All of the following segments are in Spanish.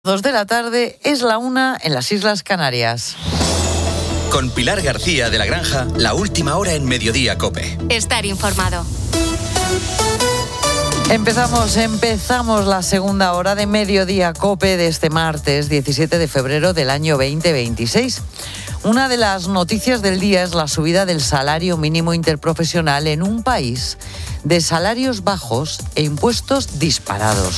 2 de la tarde, es la 1 en las Islas Canarias. Con Pilar García de la Granja, la última hora en Mediodía COPE. Estar informado. Empezamos la segunda hora de Mediodía COPE de este martes 17 de febrero del año 2026. Una de las noticias del día es la subida del salario mínimo interprofesional en un país de salarios bajos e impuestos disparados.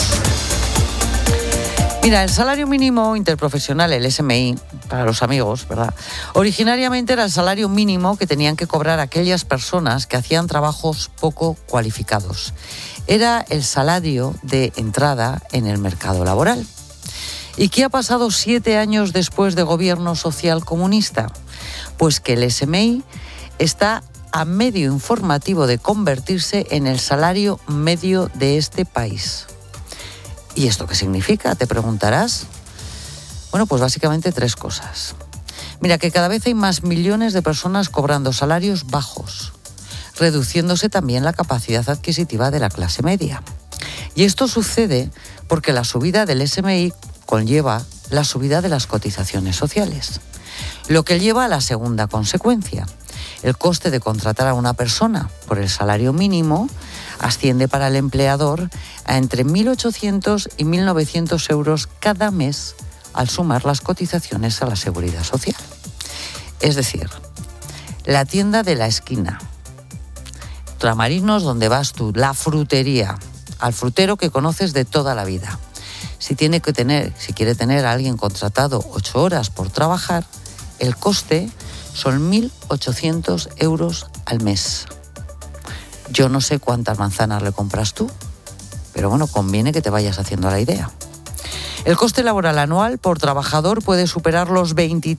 Mira, el salario mínimo interprofesional, el SMI, para los amigos, ¿verdad? Originariamente era el salario mínimo que tenían que cobrar aquellas personas que hacían trabajos poco cualificados. Era el salario de entrada en el mercado laboral. ¿Y qué ha pasado 7 años después de gobierno social comunista? Pues que el SMI está a medio informativo de convertirse en el salario medio de este país. ¿Y esto qué significa? Te preguntarás. Bueno, pues básicamente 3 cosas. Mira, que cada vez hay más millones de personas cobrando salarios bajos, reduciéndose también la capacidad adquisitiva de la clase media. Y esto sucede porque la subida del SMI conlleva la subida de las cotizaciones sociales, lo que lleva a la segunda consecuencia. El coste de contratar a una persona por el salario mínimo asciende para el empleador a entre 1.800 y 1.900 euros cada mes al sumar las cotizaciones a la Seguridad Social. Es decir, la tienda de la esquina, Ultramarinos donde vas tú, la frutería, al frutero que conoces de toda la vida. Si quiere tener a alguien contratado 8 horas por trabajar, el coste son 1.800 euros al mes. Yo no sé cuántas manzanas le compras tú, pero bueno, conviene que te vayas haciendo la idea. El coste laboral anual por trabajador puede superar los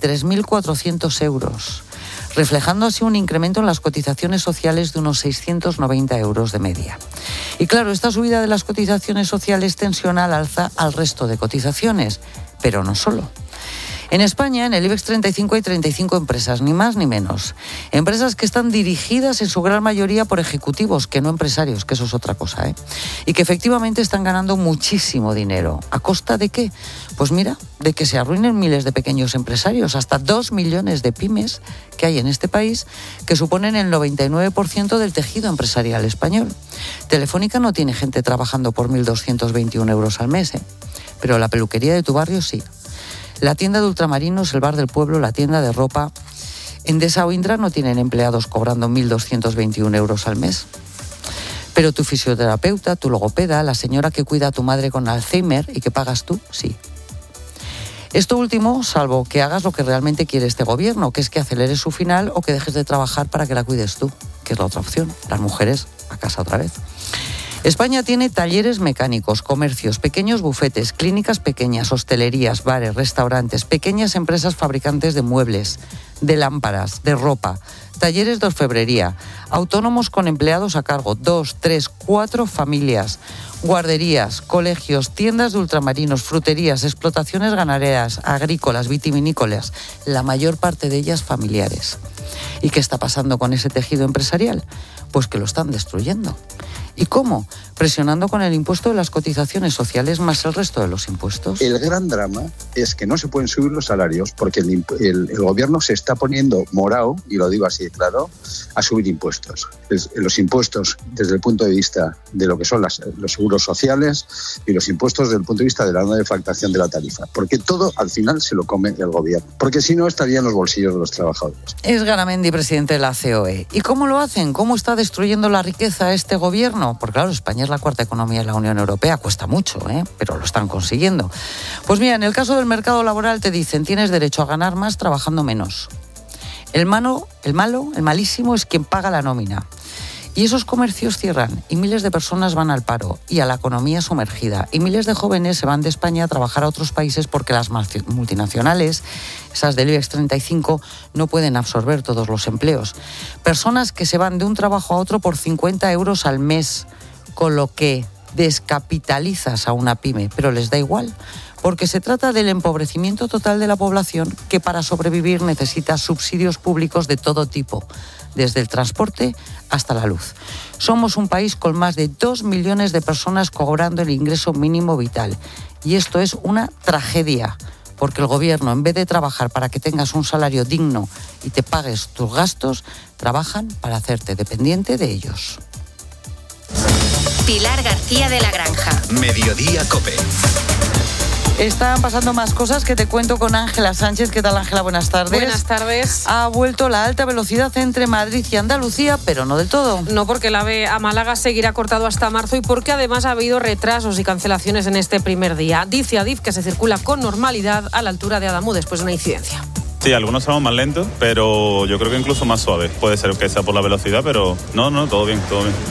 23.400 euros, reflejando así un incremento en las cotizaciones sociales de unos 690 euros de media. Y claro, esta subida de las cotizaciones sociales tensiona al alza al resto de cotizaciones, pero no solo. En España, en el IBEX 35 hay 35 empresas, ni más ni menos. Empresas que están dirigidas en su gran mayoría por ejecutivos, que no empresarios, que eso es otra cosa, ¿eh? Y que efectivamente están ganando muchísimo dinero. ¿A costa de qué? Pues mira, de que se arruinen miles de pequeños empresarios, hasta 2 millones de pymes que hay en este país, que suponen el 99% del tejido empresarial español. Telefónica no tiene gente trabajando por 1.221 euros al mes, pero la peluquería de tu barrio sí. La tienda de Ultramarinos, el bar del pueblo, la tienda de ropa, Endesa o Indra no tienen empleados cobrando 1.221 euros al mes. Pero tu fisioterapeuta, tu logopeda, la señora que cuida a tu madre con Alzheimer y que pagas tú, sí. Esto último, salvo que hagas lo que realmente quiere este gobierno, que es que aceleres su final o que dejes de trabajar para que la cuides tú, que es la otra opción. Las mujeres a casa otra vez. España tiene talleres mecánicos, comercios, pequeños bufetes, clínicas pequeñas, hostelerías, bares, restaurantes, pequeñas empresas fabricantes de muebles, de lámparas, de ropa, talleres de orfebrería, autónomos con empleados a cargo, 2, 3, 4 familias, guarderías, colegios, tiendas de ultramarinos, fruterías, explotaciones ganaderas, agrícolas, vitivinícolas, la mayor parte de ellas familiares. ¿Y qué está pasando con ese tejido empresarial? Pues que lo están destruyendo. ¿Y cómo? Presionando con el impuesto de las cotizaciones sociales más el resto de los impuestos. El gran drama es que no se pueden subir los salarios porque el gobierno se está poniendo morao, y lo digo así de claro, a subir impuestos. Los impuestos desde el punto de vista de lo que son los seguros sociales y los impuestos desde el punto de vista de la no deflactación de la tarifa. Porque todo al final se lo come el gobierno. Porque si no estaría en los bolsillos de los trabajadores. Es Garamendi, presidente de la COE. ¿Y cómo lo hacen? ¿Cómo está destruyendo la riqueza este gobierno? Porque claro, España es la 4ª economía de la Unión Europea, cuesta mucho, pero lo están consiguiendo. Pues mira, en el caso del mercado laboral te dicen, tienes derecho a ganar más trabajando menos. El malísimo es quien paga la nómina. Y esos comercios cierran y miles de personas van al paro y a la economía sumergida. Y miles de jóvenes se van de España a trabajar a otros países porque las multinacionales, esas del IBEX 35, no pueden absorber todos los empleos. Personas que se van de un trabajo a otro por 50 euros al mes, con lo que descapitalizas a una pyme, pero les da igual, porque se trata del empobrecimiento total de la población que para sobrevivir necesita subsidios públicos de todo tipo, desde el transporte hasta la luz. Somos un país con más de 2 millones de personas cobrando el ingreso mínimo vital Y esto es una tragedia, porque el gobierno, en vez de trabajar para que tengas un salario digno y te pagues tus gastos, trabajan para hacerte dependiente de ellos. Pilar García de la Granja. Mediodía COPE. Están pasando más cosas que te cuento con Ángela Sánchez. ¿Qué tal, Ángela? Buenas tardes. Buenas tardes. Ha vuelto la alta velocidad entre Madrid y Andalucía, pero no del todo. No, porque el AVE a Málaga seguirá cortado hasta marzo y porque además ha habido retrasos y cancelaciones en este primer día. Dice Adif que se circula con normalidad a la altura de Adamú después de una incidencia. Sí, algunos son más lentos, pero yo creo que incluso más suaves. Puede ser que sea por la velocidad, pero no, todo bien, todo bien.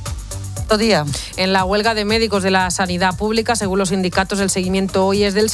Día. En la huelga de médicos de la sanidad pública, según los sindicatos, el seguimiento hoy es del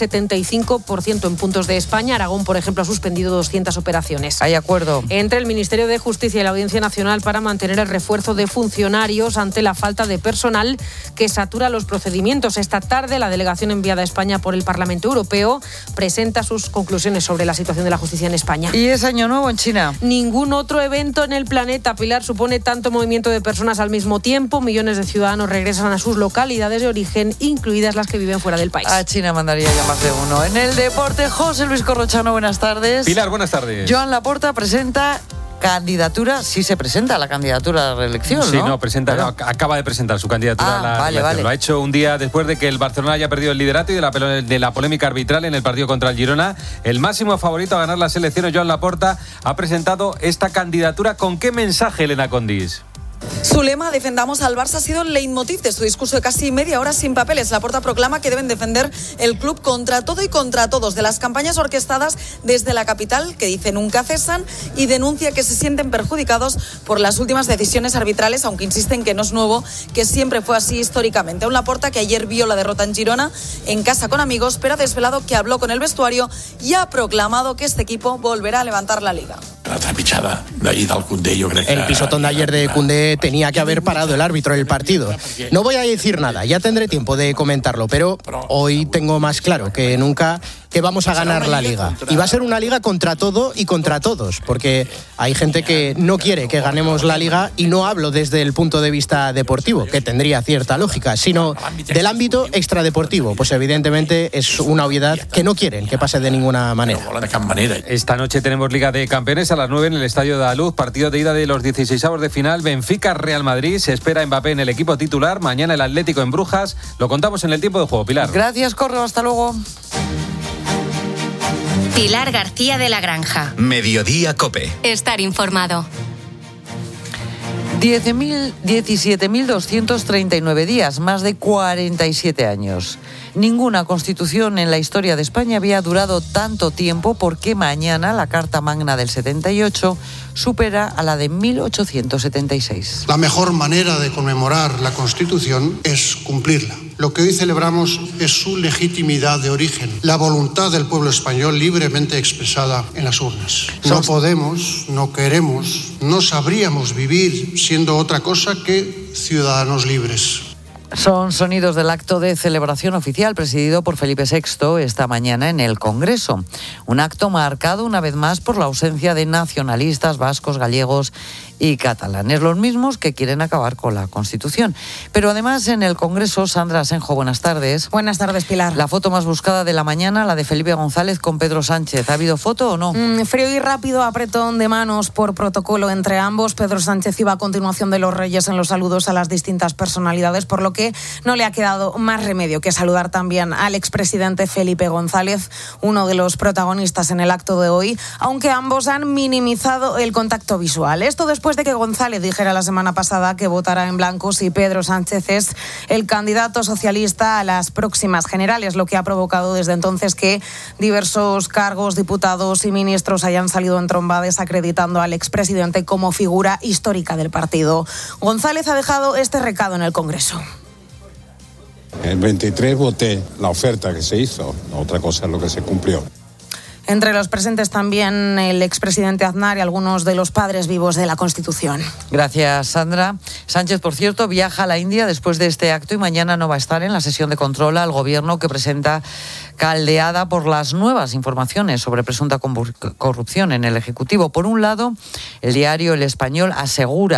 75% en puntos de España. Aragón, por ejemplo, ha suspendido 200 operaciones. Hay acuerdo entre el Ministerio de Justicia y la Audiencia Nacional para mantener el refuerzo de funcionarios ante la falta de personal que satura los procedimientos. Esta tarde, la delegación enviada a España por el Parlamento Europeo presenta sus conclusiones sobre la situación de la justicia en España. ¿Y es Año Nuevo en China? Ningún otro evento en el planeta, Pilar, supone tanto movimiento de personas al mismo tiempo. Millones de ciudadanos regresan a sus localidades de origen, incluidas las que viven fuera del país. A China mandaría ya más de uno. En el deporte, José Luis Corrochano, buenas tardes. Pilar, buenas tardes. Joan Laporta presenta candidatura, sí se presenta la candidatura a la reelección, ¿no? Sí, acaba de presentar su candidatura a la reelección. Vale. Lo ha hecho un día después de que el Barcelona haya perdido el liderato y de la polémica arbitral en el partido contra el Girona. El máximo favorito a ganar las elecciones, Joan Laporta, ha presentado esta candidatura. ¿Con qué mensaje, Elena Condis? Su lema, defendamos al Barça, ha sido el leitmotiv de su discurso de casi media hora sin papeles. Laporta proclama que deben defender el club contra todo y contra todos, de las campañas orquestadas desde la capital, que dice nunca cesan, y denuncia que se sienten perjudicados por las últimas decisiones arbitrales, aunque insisten que no es nuevo, que siempre fue así históricamente. Un Laporta que ayer vio la derrota en Girona, en casa con amigos, pero ha desvelado que habló con el vestuario y ha proclamado que este equipo volverá a levantar la Liga. La trepitjada d'ahir del Koundé, yo creo que... El pisotón de ayer de Koundé tenía que haber parado el árbitro del partido. No voy a decir nada, ya tendré tiempo de comentarlo, pero hoy tengo más claro que nunca que vamos a ganar la Liga. Y va a ser una Liga contra todo y contra todos, porque hay gente que no quiere que ganemos la Liga, y no hablo desde el punto de vista deportivo, que tendría cierta lógica, sino del ámbito extradeportivo. Pues evidentemente es una obviedad que no quieren que pase de ninguna manera. Esta noche tenemos Liga de Campeones a las 9 en el Estadio de Daluz, partido de ida de los 16avos de final, Benfica-Real Madrid. Se espera Mbappé en el equipo titular, mañana el Atlético en Brujas. Lo contamos en el tiempo de juego, Pilar. Gracias, Correo, hasta luego. Pilar García de la Granja. Mediodía COPE. Estar informado. 17.239 días, más de 47 años. Ninguna constitución en la historia de España había durado tanto tiempo, porque mañana la Carta Magna del 78 supera a la de 1876. La mejor manera de conmemorar la Constitución es cumplirla. Lo que hoy celebramos es su legitimidad de origen, la voluntad del pueblo español libremente expresada en las urnas. No podemos, no queremos, no sabríamos vivir siendo otra cosa que ciudadanos libres. Son sonidos del acto de celebración oficial presidido por Felipe VI esta mañana en el Congreso. Un acto marcado una vez más por la ausencia de nacionalistas vascos, gallegos y catalanes, los mismos que quieren acabar con la Constitución. Pero además en el Congreso, Sandra Asenjo, buenas tardes. Buenas tardes, Pilar. La foto más buscada de la mañana, la de Felipe González con Pedro Sánchez. ¿Ha habido foto o no? Frío y rápido, apretón de manos por protocolo entre ambos. Pedro Sánchez iba a continuación de los Reyes en los saludos a las distintas personalidades, por lo que no le ha quedado más remedio que saludar también al expresidente Felipe González, uno de los protagonistas en el acto de hoy, aunque ambos han minimizado el contacto visual. Esto después de que González dijera la semana pasada que votará en blanco si Pedro Sánchez es el candidato socialista a las próximas generales, lo que ha provocado desde entonces que diversos cargos, diputados y ministros hayan salido en tromba desacreditando al expresidente como figura histórica del partido. González ha dejado este recado en el Congreso. El 23 voté la oferta que se hizo, otra cosa es lo que se cumplió. Entre los presentes también el expresidente Aznar y algunos de los padres vivos de la Constitución. Gracias, Sandra. Sánchez, por cierto, viaja a la India después de este acto y mañana no va a estar en la sesión de control al Gobierno, que presenta caldeada por las nuevas informaciones sobre presunta corrupción en el Ejecutivo. Por un lado, el diario El Español asegura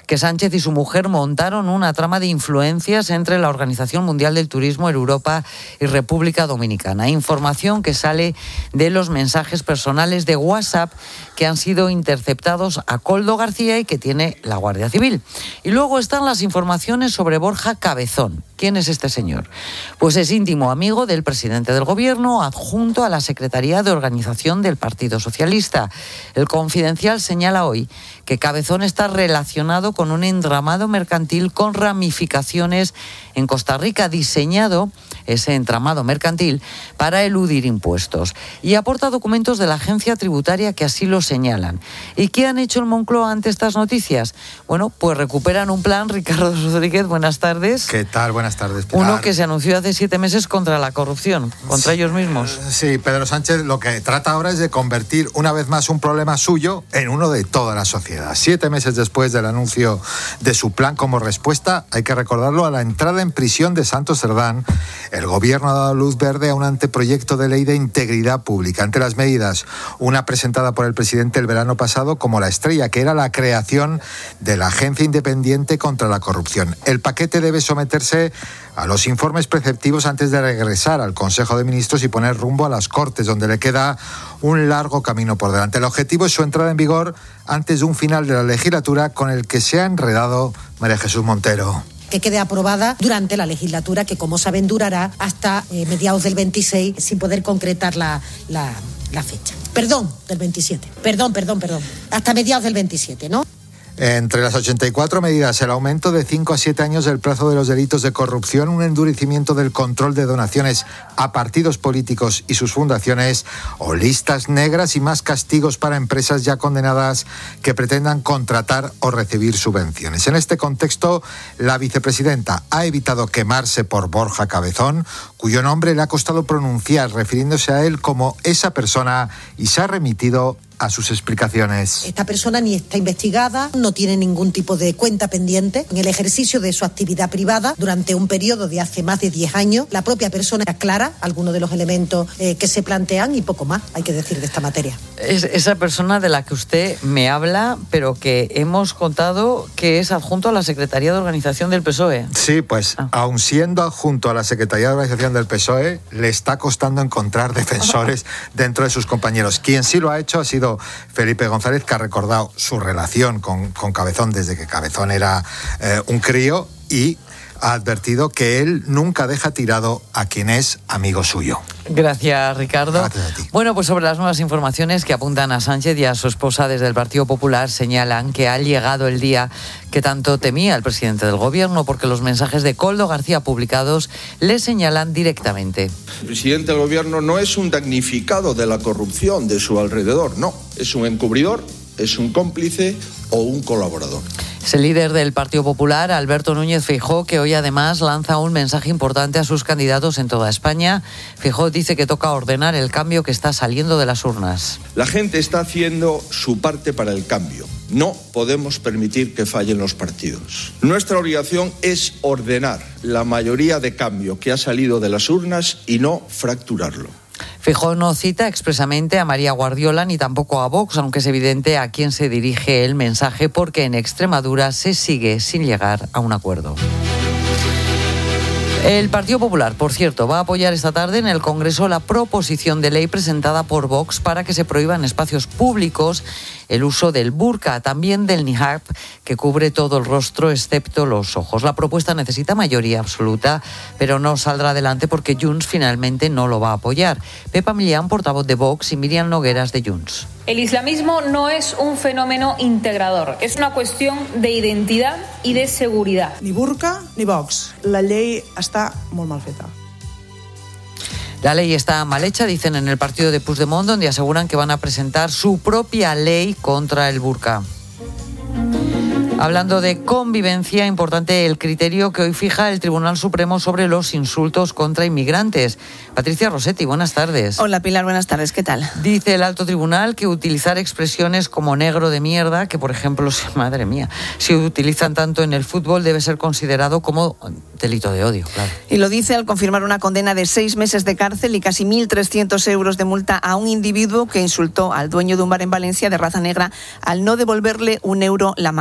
que Sánchez y su mujer montaron una trama de influencias entre la Organización Mundial del Turismo, Europa y República Dominicana. Información que sale de los mensajes personales de WhatsApp que han sido interceptados a Koldo García y que tiene la Guardia Civil. Y luego están las informaciones sobre Borja Cabezón. ¿Quién es este señor? Pues es íntimo amigo del presidente del Gobierno, adjunto a la Secretaría de Organización del Partido Socialista. El Confidencial señala hoy que Cabezón está relacionado con un entramado mercantil con ramificaciones en Costa Rica, diseñado ese entramado mercantil para eludir impuestos. Y aporta documentos de la agencia tributaria que así lo señalan. ¿Y qué han hecho el Moncloa ante estas noticias? Bueno, pues recuperan un plan. Ricardo Rodríguez, buenas tardes. ¿Qué tal? Buenas tardes, Pilar. Uno que se anunció hace 7 meses contra la corrupción, contra ellos mismos. Sí, Pedro Sánchez lo que trata ahora es de convertir una vez más un problema suyo en uno de toda la sociedad. 7 meses después del anuncio de su plan como respuesta, hay que recordarlo, a la entrada en prisión de Santos Cerdán, el Gobierno ha dado luz verde a un anteproyecto de ley de integridad pública. Entre las medidas, una presentada por el presidente el verano pasado como la estrella, que era la creación de la Agencia Independiente contra la Corrupción. El paquete debe someterse a los informes preceptivos antes de regresar al Consejo de Ministros y poner rumbo a las Cortes, donde le queda un largo camino por delante. El objetivo es su entrada en vigor antes de un final de la legislatura con el que se ha enredado María Jesús Montero. Que quede aprobada durante la legislatura, que como saben durará hasta mediados del 26, sin poder concretar la fecha. Perdón, del 27. Perdón. Hasta mediados del 27, ¿no? Entre las 84 medidas, el aumento de 5 a 7 años del plazo de los delitos de corrupción, un endurecimiento del control de donaciones a partidos políticos y sus fundaciones, o listas negras y más castigos para empresas ya condenadas que pretendan contratar o recibir subvenciones. En este contexto, la vicepresidenta ha evitado quemarse por Borja Cabezón, cuyo nombre le ha costado pronunciar, refiriéndose a él como esa persona, y se ha remitido a sus explicaciones. Esta persona ni está investigada, no tiene ningún tipo de cuenta pendiente. En el ejercicio de su actividad privada, durante un periodo de hace más de 10 años, la propia persona aclara algunos de los elementos que se plantean y poco más hay que decir de esta materia. Es esa persona de la que usted me habla, pero que hemos contado que es adjunto a la Secretaría de Organización del PSOE. Sí, pues aun siendo adjunto a la Secretaría de Organización del PSOE, le está costando encontrar defensores dentro de sus compañeros. Quien sí lo ha hecho ha sido Felipe González, que ha recordado su relación con Cabezón desde que Cabezón era un crío, y ha advertido que él nunca deja tirado a quien es amigo suyo. Gracias, Ricardo. Gracias a ti. Bueno, pues sobre las nuevas informaciones que apuntan a Sánchez y a su esposa desde el Partido Popular, señalan que ha llegado el día que tanto temía el presidente del Gobierno, porque los mensajes de Koldo García publicados le señalan directamente. El presidente del Gobierno no es un damnificado de la corrupción de su alrededor, no. Es un encubridor, es un cómplice o un colaborador. Es el líder del Partido Popular, Alberto Núñez Feijóo, que hoy además lanza un mensaje importante a sus candidatos en toda España. Feijóo dice que toca ordenar el cambio que está saliendo de las urnas. La gente está haciendo su parte para el cambio. No podemos permitir que fallen los partidos. Nuestra obligación es ordenar la mayoría de cambio que ha salido de las urnas y no fracturarlo. Feijóo no cita expresamente a María Guardiola ni tampoco a Vox, aunque es evidente a quién se dirige el mensaje, porque en Extremadura se sigue sin llegar a un acuerdo. El Partido Popular, por cierto, va a apoyar esta tarde en el Congreso la proposición de ley presentada por Vox para que se prohíba en espacios públicos el uso del burka, también del niqab, que cubre todo el rostro excepto los ojos. La propuesta necesita mayoría absoluta, pero no saldrá adelante porque Junts finalmente no lo va a apoyar. Pepa Millán, portavoz de Vox, y Miriam Nogueras, de Junts. El islamismo no es un fenómeno integrador, es una cuestión de identidad y de seguridad. Ni burka ni Vox. La llei està molt mal feta. La ley está mal hecha, dicen en el partido de Puigdemont, donde aseguran que van a presentar su propia ley contra el burka. Hablando de convivencia, importante el criterio que hoy fija el Tribunal Supremo sobre los insultos contra inmigrantes. Patricia Rossetti, buenas tardes. Hola Pilar, buenas tardes, ¿qué tal? Dice el alto tribunal que utilizar expresiones como negro de mierda, que por ejemplo, madre mía, si utilizan tanto en el fútbol, debe ser considerado como delito de odio, claro. Y lo dice al confirmar una condena de 6 meses de cárcel y casi 1.300 euros de multa a un individuo que insultó al dueño de un bar en Valencia de raza negra al no devolverle €1 la máquina de tabaco.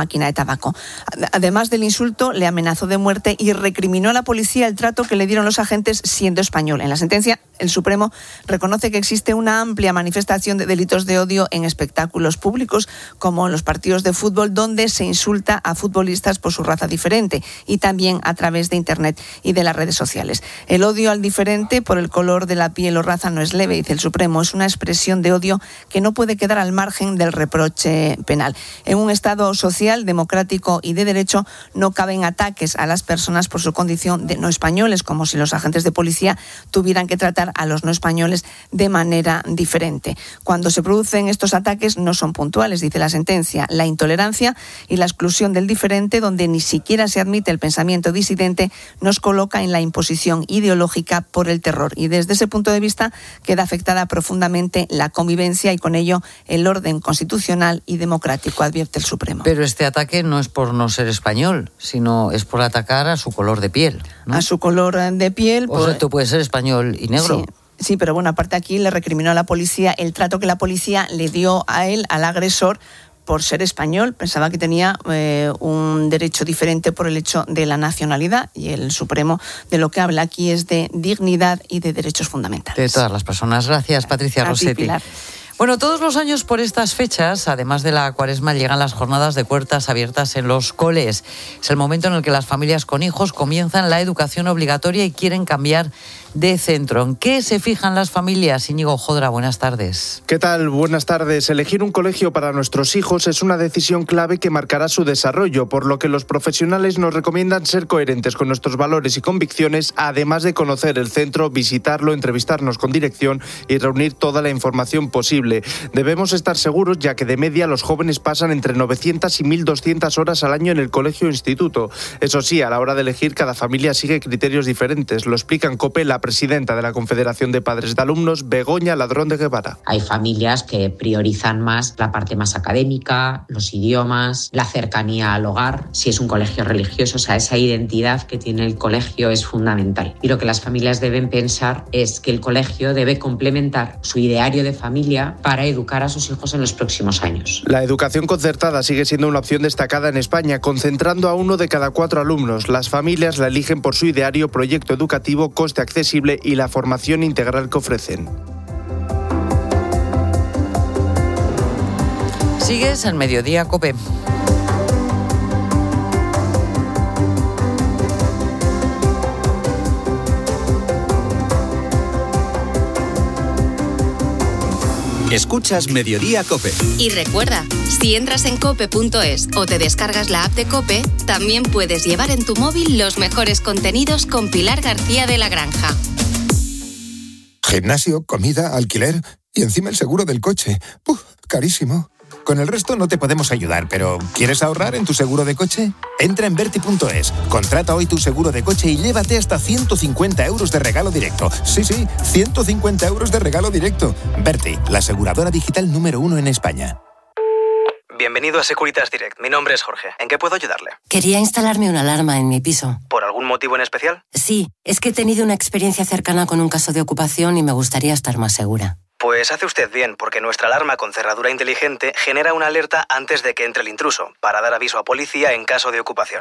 tabaco. Además del insulto, le amenazó de muerte y recriminó a la policía el trato que le dieron los agentes siendo español. En la sentencia, el Supremo reconoce que existe una amplia manifestación de delitos de odio en espectáculos públicos, como en los partidos de fútbol, donde se insulta a futbolistas por su raza diferente, y también a través de Internet y de las redes sociales. El odio al diferente por el color de la piel o raza no es leve, dice el Supremo, es una expresión de odio que no puede quedar al margen del reproche penal. En un Estado social, democrático y de derecho no caben ataques a las personas por su condición de no españoles, como si los agentes de policía tuvieran que tratar a los no españoles de manera diferente. Cuando se producen estos ataques no son puntuales, dice la sentencia. La intolerancia y la exclusión del diferente, donde ni siquiera se admite el pensamiento disidente, nos coloca en la imposición ideológica por el terror. Y desde ese punto de vista queda afectada profundamente la convivencia y con ello el orden constitucional y democrático, advierte el Supremo. Pero este ataque no es por no ser español, sino es por atacar a su color de piel, ¿no? A su color de piel. O sea, tú puedes ser español y negro. Sí, pero bueno, aparte aquí le recriminó a la policía el trato que la policía le dio a él, al agresor, por ser español. Pensaba que tenía un derecho diferente por el hecho de la nacionalidad, y el Supremo de lo que habla aquí es de dignidad y de derechos fundamentales. De todas las personas. Gracias, Patricia Rossetti. Pilar. Bueno, todos los años por estas fechas, además de la Cuaresma, llegan las jornadas de puertas abiertas en los coles. Es el momento en el que las familias con hijos comienzan la educación obligatoria y quieren cambiar de centro. ¿En qué se fijan las familias? Íñigo Jodra, buenas tardes. ¿Qué tal? Buenas tardes. Elegir un colegio para nuestros hijos es una decisión clave que marcará su desarrollo, por lo que los profesionales nos recomiendan ser coherentes con nuestros valores y convicciones, además de conocer el centro, visitarlo, entrevistarnos con dirección y reunir toda la información posible. Debemos estar seguros, ya que de media los jóvenes pasan entre 900 y 1.200 horas al año en el colegio o instituto. Eso sí, a la hora de elegir, cada familia sigue criterios diferentes. Lo explica en COPE la presidenta de la Confederación de Padres de Alumnos, Begoña Ladrón de Guevara. Hay familias que priorizan más la parte más académica, los idiomas, la cercanía al hogar. Si es un colegio religioso, o sea, esa identidad que tiene el colegio es fundamental. Y lo que las familias deben pensar es que el colegio debe complementar su ideario de familia para educar a sus hijos en los próximos años. La educación concertada sigue siendo una opción destacada en España, concentrando a 1 de cada 4 alumnos. Las familias la eligen por su ideario, proyecto educativo, coste accesible y la formación integral que ofrecen. Sigues en Mediodía COPE. Escuchas Mediodía COPE. Y recuerda, si entras en cope.es o te descargas la app de COPE, también puedes llevar en tu móvil los mejores contenidos con Pilar García de la Granja. Gimnasio, comida, alquiler y encima el seguro del coche. Carísimo. Con el resto no te podemos ayudar, pero ¿quieres ahorrar en tu seguro de coche? Entra en Verti.es, contrata hoy tu seguro de coche y llévate hasta 150 euros de regalo directo. Sí, 150 euros de regalo directo. Verti, la aseguradora digital número 1 en España. Bienvenido a Securitas Direct. Mi nombre es Jorge. ¿En qué puedo ayudarle? Quería instalarme una alarma en mi piso. ¿Por algún motivo en especial? Sí, es que he tenido una experiencia cercana con un caso de ocupación y me gustaría estar más segura. Pues hace usted bien, porque nuestra alarma con cerradura inteligente genera una alerta antes de que entre el intruso, para dar aviso a policía en caso de ocupación.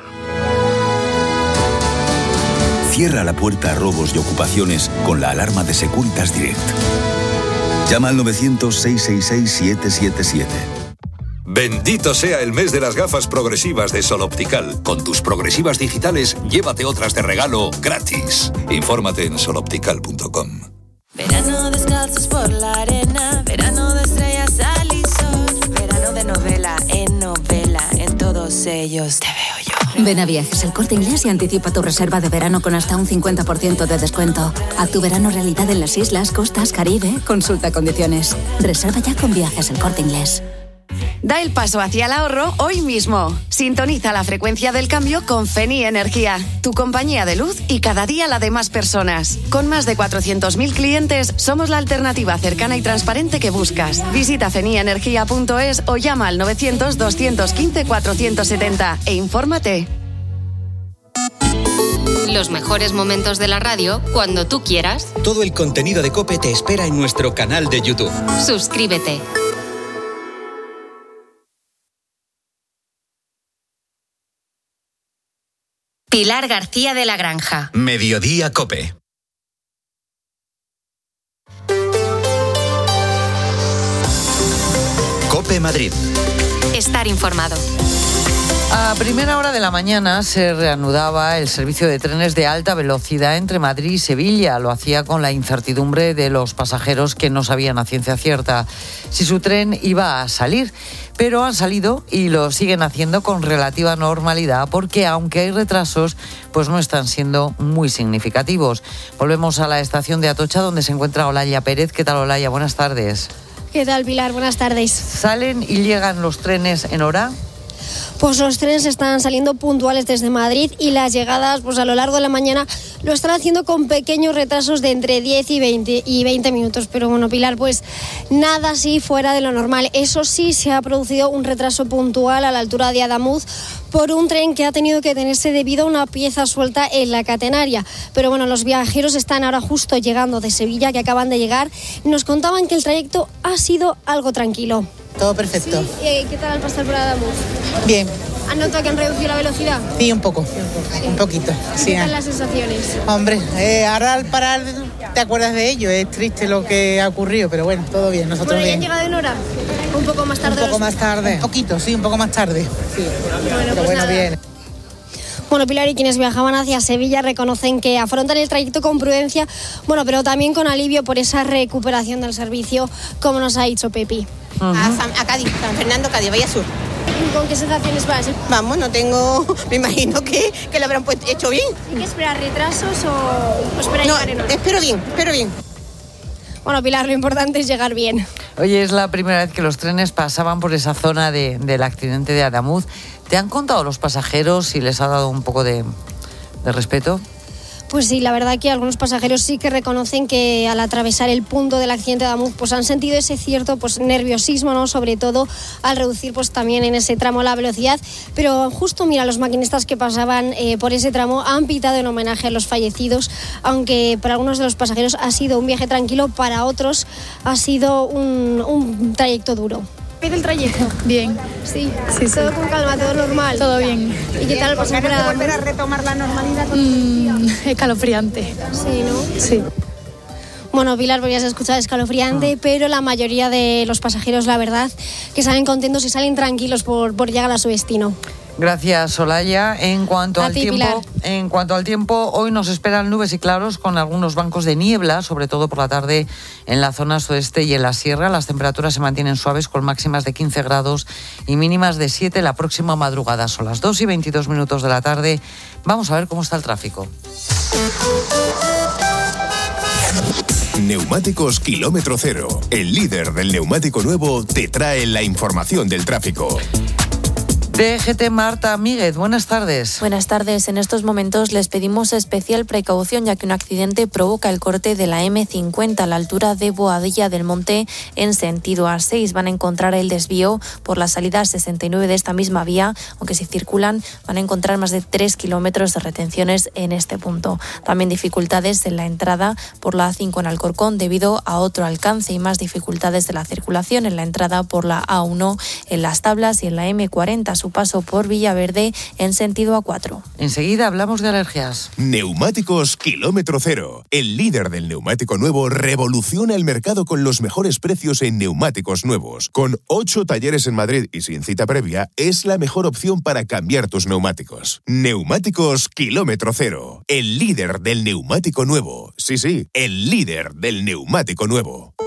Cierra la puerta a robos y ocupaciones con la alarma de Securitas Direct. Llama al 900-666-777. Bendito sea el mes de las gafas progresivas de Sol Optical. Con tus progresivas digitales, llévate otras de regalo gratis. Infórmate en soloptical.com. Verano descalzos por la arena, verano de estrellas, sal y sol, verano de novela, en todos ellos te veo yo. Ven a Viajes El Corte Inglés y anticipa tu reserva de verano con hasta un 50% de descuento. Haz tu verano realidad en las islas, costas, Caribe. Consulta condiciones. Reserva ya con Viajes El Corte Inglés. Da el paso hacia el ahorro hoy mismo. Sintoniza la frecuencia del cambio con Feni Energía, tu compañía de luz y cada día la de más personas. Con más de 400.000 clientes, somos la alternativa cercana y transparente que buscas. Visita fenienergia.es o llama al 900-215-470 e infórmate. Los mejores momentos de la radio cuando tú quieras. Todo el contenido de COPE te espera en nuestro canal de YouTube. Suscríbete. Pilar García de la Granja. Mediodía COPE. COPE Madrid. Estar informado. A primera hora de la mañana se reanudaba el servicio de trenes de alta velocidad entre Madrid y Sevilla. Lo hacía con la incertidumbre de los pasajeros que no sabían a ciencia cierta si su tren iba a salir. Pero han salido y lo siguen haciendo con relativa normalidad porque aunque hay retrasos, pues no están siendo muy significativos. Volvemos a la estación de Atocha donde se encuentra Olaya Pérez. ¿Qué tal, Olaya? Buenas tardes. ¿Qué tal, Pilar? Buenas tardes. ¿Salen y llegan los trenes en hora? Pues los trenes están saliendo puntuales desde Madrid y las llegadas pues a lo largo de la mañana lo están haciendo con pequeños retrasos de entre 10 y 20 minutos. Pero bueno, Pilar, pues nada así fuera de lo normal. Eso sí, se ha producido un retraso puntual a la altura de Adamuz por un tren que ha tenido que detenerse debido a una pieza suelta en la catenaria. Pero bueno, los viajeros están ahora justo llegando de Sevilla, que acaban de llegar. Nos contaban que el trayecto ha sido algo tranquilo. Todo perfecto. ¿Sí? ¿Qué tal al pasar por Adamuz? Bien. ¿Han notado que han reducido la velocidad? Sí, un poco. Un poquito. Sí. ¿Qué tal las sensaciones? Hombre, ahora al parar te acuerdas de ello. Es triste lo que ha ocurrido, pero bueno, todo bien. Nosotros bien. bien. ¿Han llegado en hora? ¿Un poco más tarde? Un poco más tarde. Un poquito, sí, un poco más tarde. Sí. Bueno, pero bueno, bien. Bueno, Pilar, y quienes viajaban hacia Sevilla reconocen que afrontan el trayecto con prudencia, bueno, pero también con alivio por esa recuperación del servicio, como nos ha dicho Pepi. A Cádiz, San Fernando, Cádiz, Valle Sur. ¿Con qué sensaciones vas? Vamos, no tengo... Me imagino que lo habrán hecho bien. ¿Hay que esperar retrasos o esperar llegar en hora? Espero bien. Bueno, Pilar, lo importante es llegar bien. Oye, es la primera vez que los trenes pasaban por esa zona del accidente de Adamuz. ¿Te han contado los pasajeros si les ha dado un poco de respeto? Pues sí, la verdad que algunos pasajeros sí que reconocen que al atravesar el punto del accidente de Adamuz pues han sentido ese cierto pues nerviosismo, ¿no? Sobre todo al reducir pues también en ese tramo la velocidad. Pero justo, mira, los maquinistas que pasaban por ese tramo han pitado en homenaje a los fallecidos, aunque para algunos de los pasajeros ha sido un viaje tranquilo, para otros ha sido un trayecto duro. ¿Del trayecto? Bien. Sí. Todo con calma, todo normal. Todo bien. ¿Y qué tal el pasar por Adamuz? ¿Volver a retomar la normalidad? Escalofriante. Sí, ¿no? Sí. Bueno, Pilar, podrías escuchar escalofriante, pero la mayoría de los pasajeros, la verdad, que salen contentos y salen tranquilos por llegar a su destino. Gracias, Olaya. En cuanto al tiempo, hoy nos esperan nubes y claros con algunos bancos de niebla, sobre todo por la tarde en la zona sudeste y en la sierra. Las temperaturas se mantienen suaves con máximas de 15 grados y mínimas de 7 la próxima madrugada. Son las 2:22 de la tarde. Vamos a ver cómo está el tráfico. Neumáticos Kilómetro Cero, el líder del neumático nuevo, te trae la información del tráfico. DGT, Marta Míguez, buenas tardes. Buenas tardes. En estos momentos les pedimos especial precaución ya que un accidente provoca el corte de la M50 a la altura de Boadilla del Monte en sentido A6. Van a encontrar el desvío por la salida 69 de esta misma vía, aunque si circulan van a encontrar más de 3 kilómetros de retenciones en este punto. También dificultades en la entrada por la A5 en Alcorcón debido a otro alcance y más dificultades de la circulación en la entrada por la A1 en Las Tablas y en la M40 su paso por Villaverde en sentido A4. Enseguida hablamos de alergias. Neumáticos Kilómetro Cero. El líder del neumático nuevo revoluciona el mercado con los mejores precios en neumáticos nuevos. Con 8 talleres en Madrid y sin cita previa, es la mejor opción para cambiar tus neumáticos. Neumáticos Kilómetro Cero. El líder del neumático nuevo. Sí, el líder del neumático nuevo.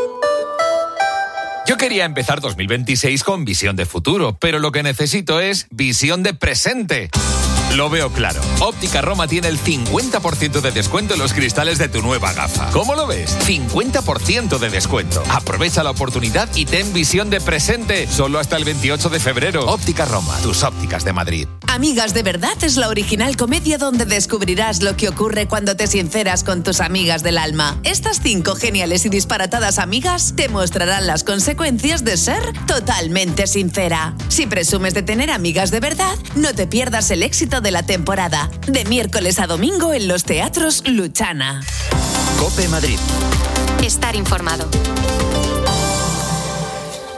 Yo quería empezar 2026 con visión de futuro, pero lo que necesito es visión de presente. Lo veo claro. Óptica Roma tiene el 50% de descuento en los cristales de tu nueva gafa. ¿Cómo lo ves? 50% de descuento. Aprovecha la oportunidad y ten visión de presente solo hasta el 28 de febrero. Óptica Roma, tus ópticas de Madrid. Amigas de Verdad es la original comedia donde descubrirás lo que ocurre cuando te sinceras con tus amigas del alma. Estas 5 geniales y disparatadas amigas te mostrarán las consecuencias de ser totalmente sincera. Si presumes de tener amigas de verdad, no te pierdas el éxito de la temporada. De miércoles a domingo en los teatros Luchana. COPE Madrid. Estar informado.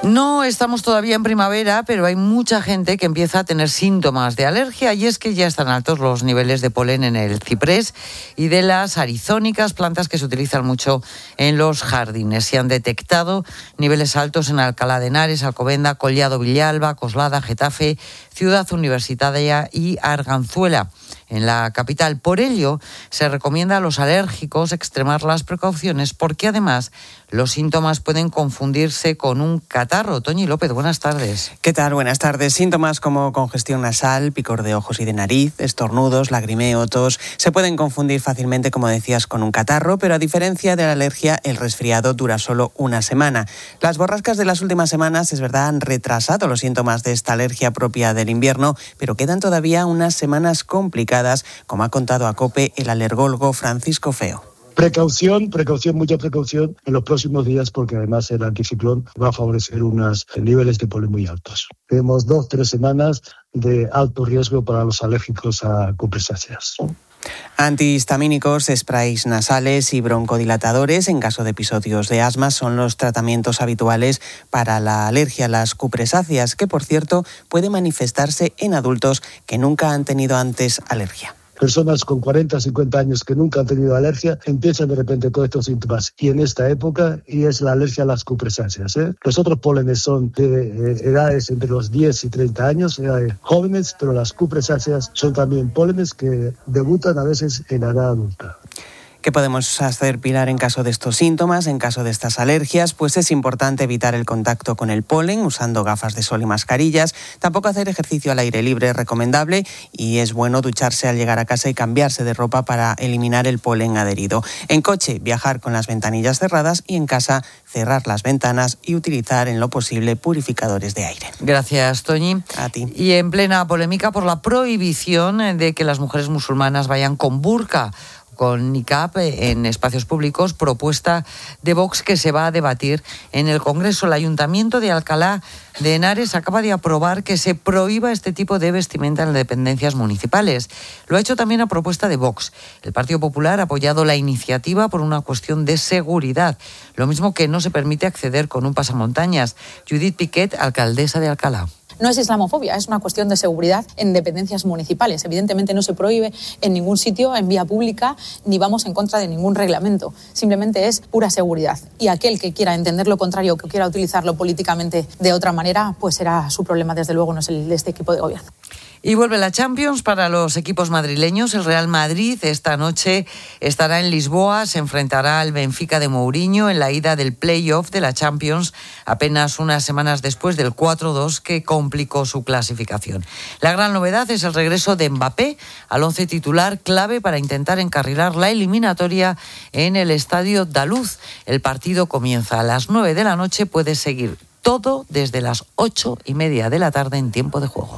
No estamos todavía en primavera, pero hay mucha gente que empieza a tener síntomas de alergia y es que ya están altos los niveles de polen en el ciprés y de las arizónicas, plantas que se utilizan mucho en los jardines. Se han detectado niveles altos en Alcalá de Henares, Alcobendas, Collado Villalba, Coslada, Getafe, Ciudad Universitaria y Arganzuela, en la capital. Por ello, se recomienda a los alérgicos extremar las precauciones porque además los síntomas pueden confundirse con un catarro. Toñi López, buenas tardes. ¿Qué tal? Buenas tardes. Síntomas como congestión nasal, picor de ojos y de nariz, estornudos, lagrimeo, tos, se pueden confundir fácilmente, como decías, con un catarro, pero a diferencia de la alergia, el resfriado dura solo una semana. Las borrascas de las últimas semanas, es verdad, han retrasado los síntomas de esta alergia propia del invierno, pero quedan todavía unas semanas complicadas, como ha contado a COPE el alergólogo Francisco Feo. Precaución, mucha precaución en los próximos días porque además el anticiclón va a favorecer unos niveles de polen muy altos. Tenemos 2-3 semanas de alto riesgo para los alérgicos a cupresáceas. Antihistamínicos, sprays nasales y broncodilatadores en caso de episodios de asma son los tratamientos habituales para la alergia a las cupresáceas, que por cierto puede manifestarse en adultos que nunca han tenido antes alergia. Personas con 40, 50 años que nunca han tenido alergia empiezan de repente con estos síntomas y en esta época y es la alergia a las cupresáceas. Los otros pólenes son de edades entre los 10 y 30 años, edades jóvenes, pero las cupresáceas son también pólenes que debutan a veces en la edad adulta. ¿Qué podemos hacer, Pilar, en caso de estos síntomas, en caso de estas alergias? Pues es importante evitar el contacto con el polen usando gafas de sol y mascarillas. Tampoco hacer ejercicio al aire libre es recomendable y es bueno ducharse al llegar a casa y cambiarse de ropa para eliminar el polen adherido. En coche, viajar con las ventanillas cerradas y en casa, cerrar las ventanas y utilizar en lo posible purificadores de aire. Gracias, Toñi. A ti. Y en plena polémica por la prohibición de que las mujeres musulmanas vayan con burka, con niqab en espacios públicos, propuesta de Vox que se va a debatir en el Congreso. El Ayuntamiento de Alcalá de Henares acaba de aprobar que se prohíba este tipo de vestimenta en las dependencias municipales. Lo ha hecho también a propuesta de Vox. El Partido Popular ha apoyado la iniciativa por una cuestión de seguridad, lo mismo que no se permite acceder con un pasamontañas. Judith Piquet, alcaldesa de Alcalá. No es islamofobia, es una cuestión de seguridad en dependencias municipales. Evidentemente no se prohíbe en ningún sitio, en vía pública, ni vamos en contra de ningún reglamento. Simplemente es pura seguridad. Y aquel que quiera entender lo contrario o que quiera utilizarlo políticamente de otra manera, pues será su problema, desde luego, no es el de este equipo de gobierno. Y vuelve la Champions para los equipos madrileños. El Real Madrid esta noche estará en Lisboa, se enfrentará al Benfica de Mourinho en la ida del play-off de la Champions, apenas unas semanas después del 4-2 que complicó su clasificación. La gran novedad es el regreso de Mbappé al once titular, clave para intentar encarrilar la eliminatoria en el Estadio Daluz. El partido comienza a las 9 de la noche, puede seguir todo desde las 8:30 de la tarde en tiempo de juego.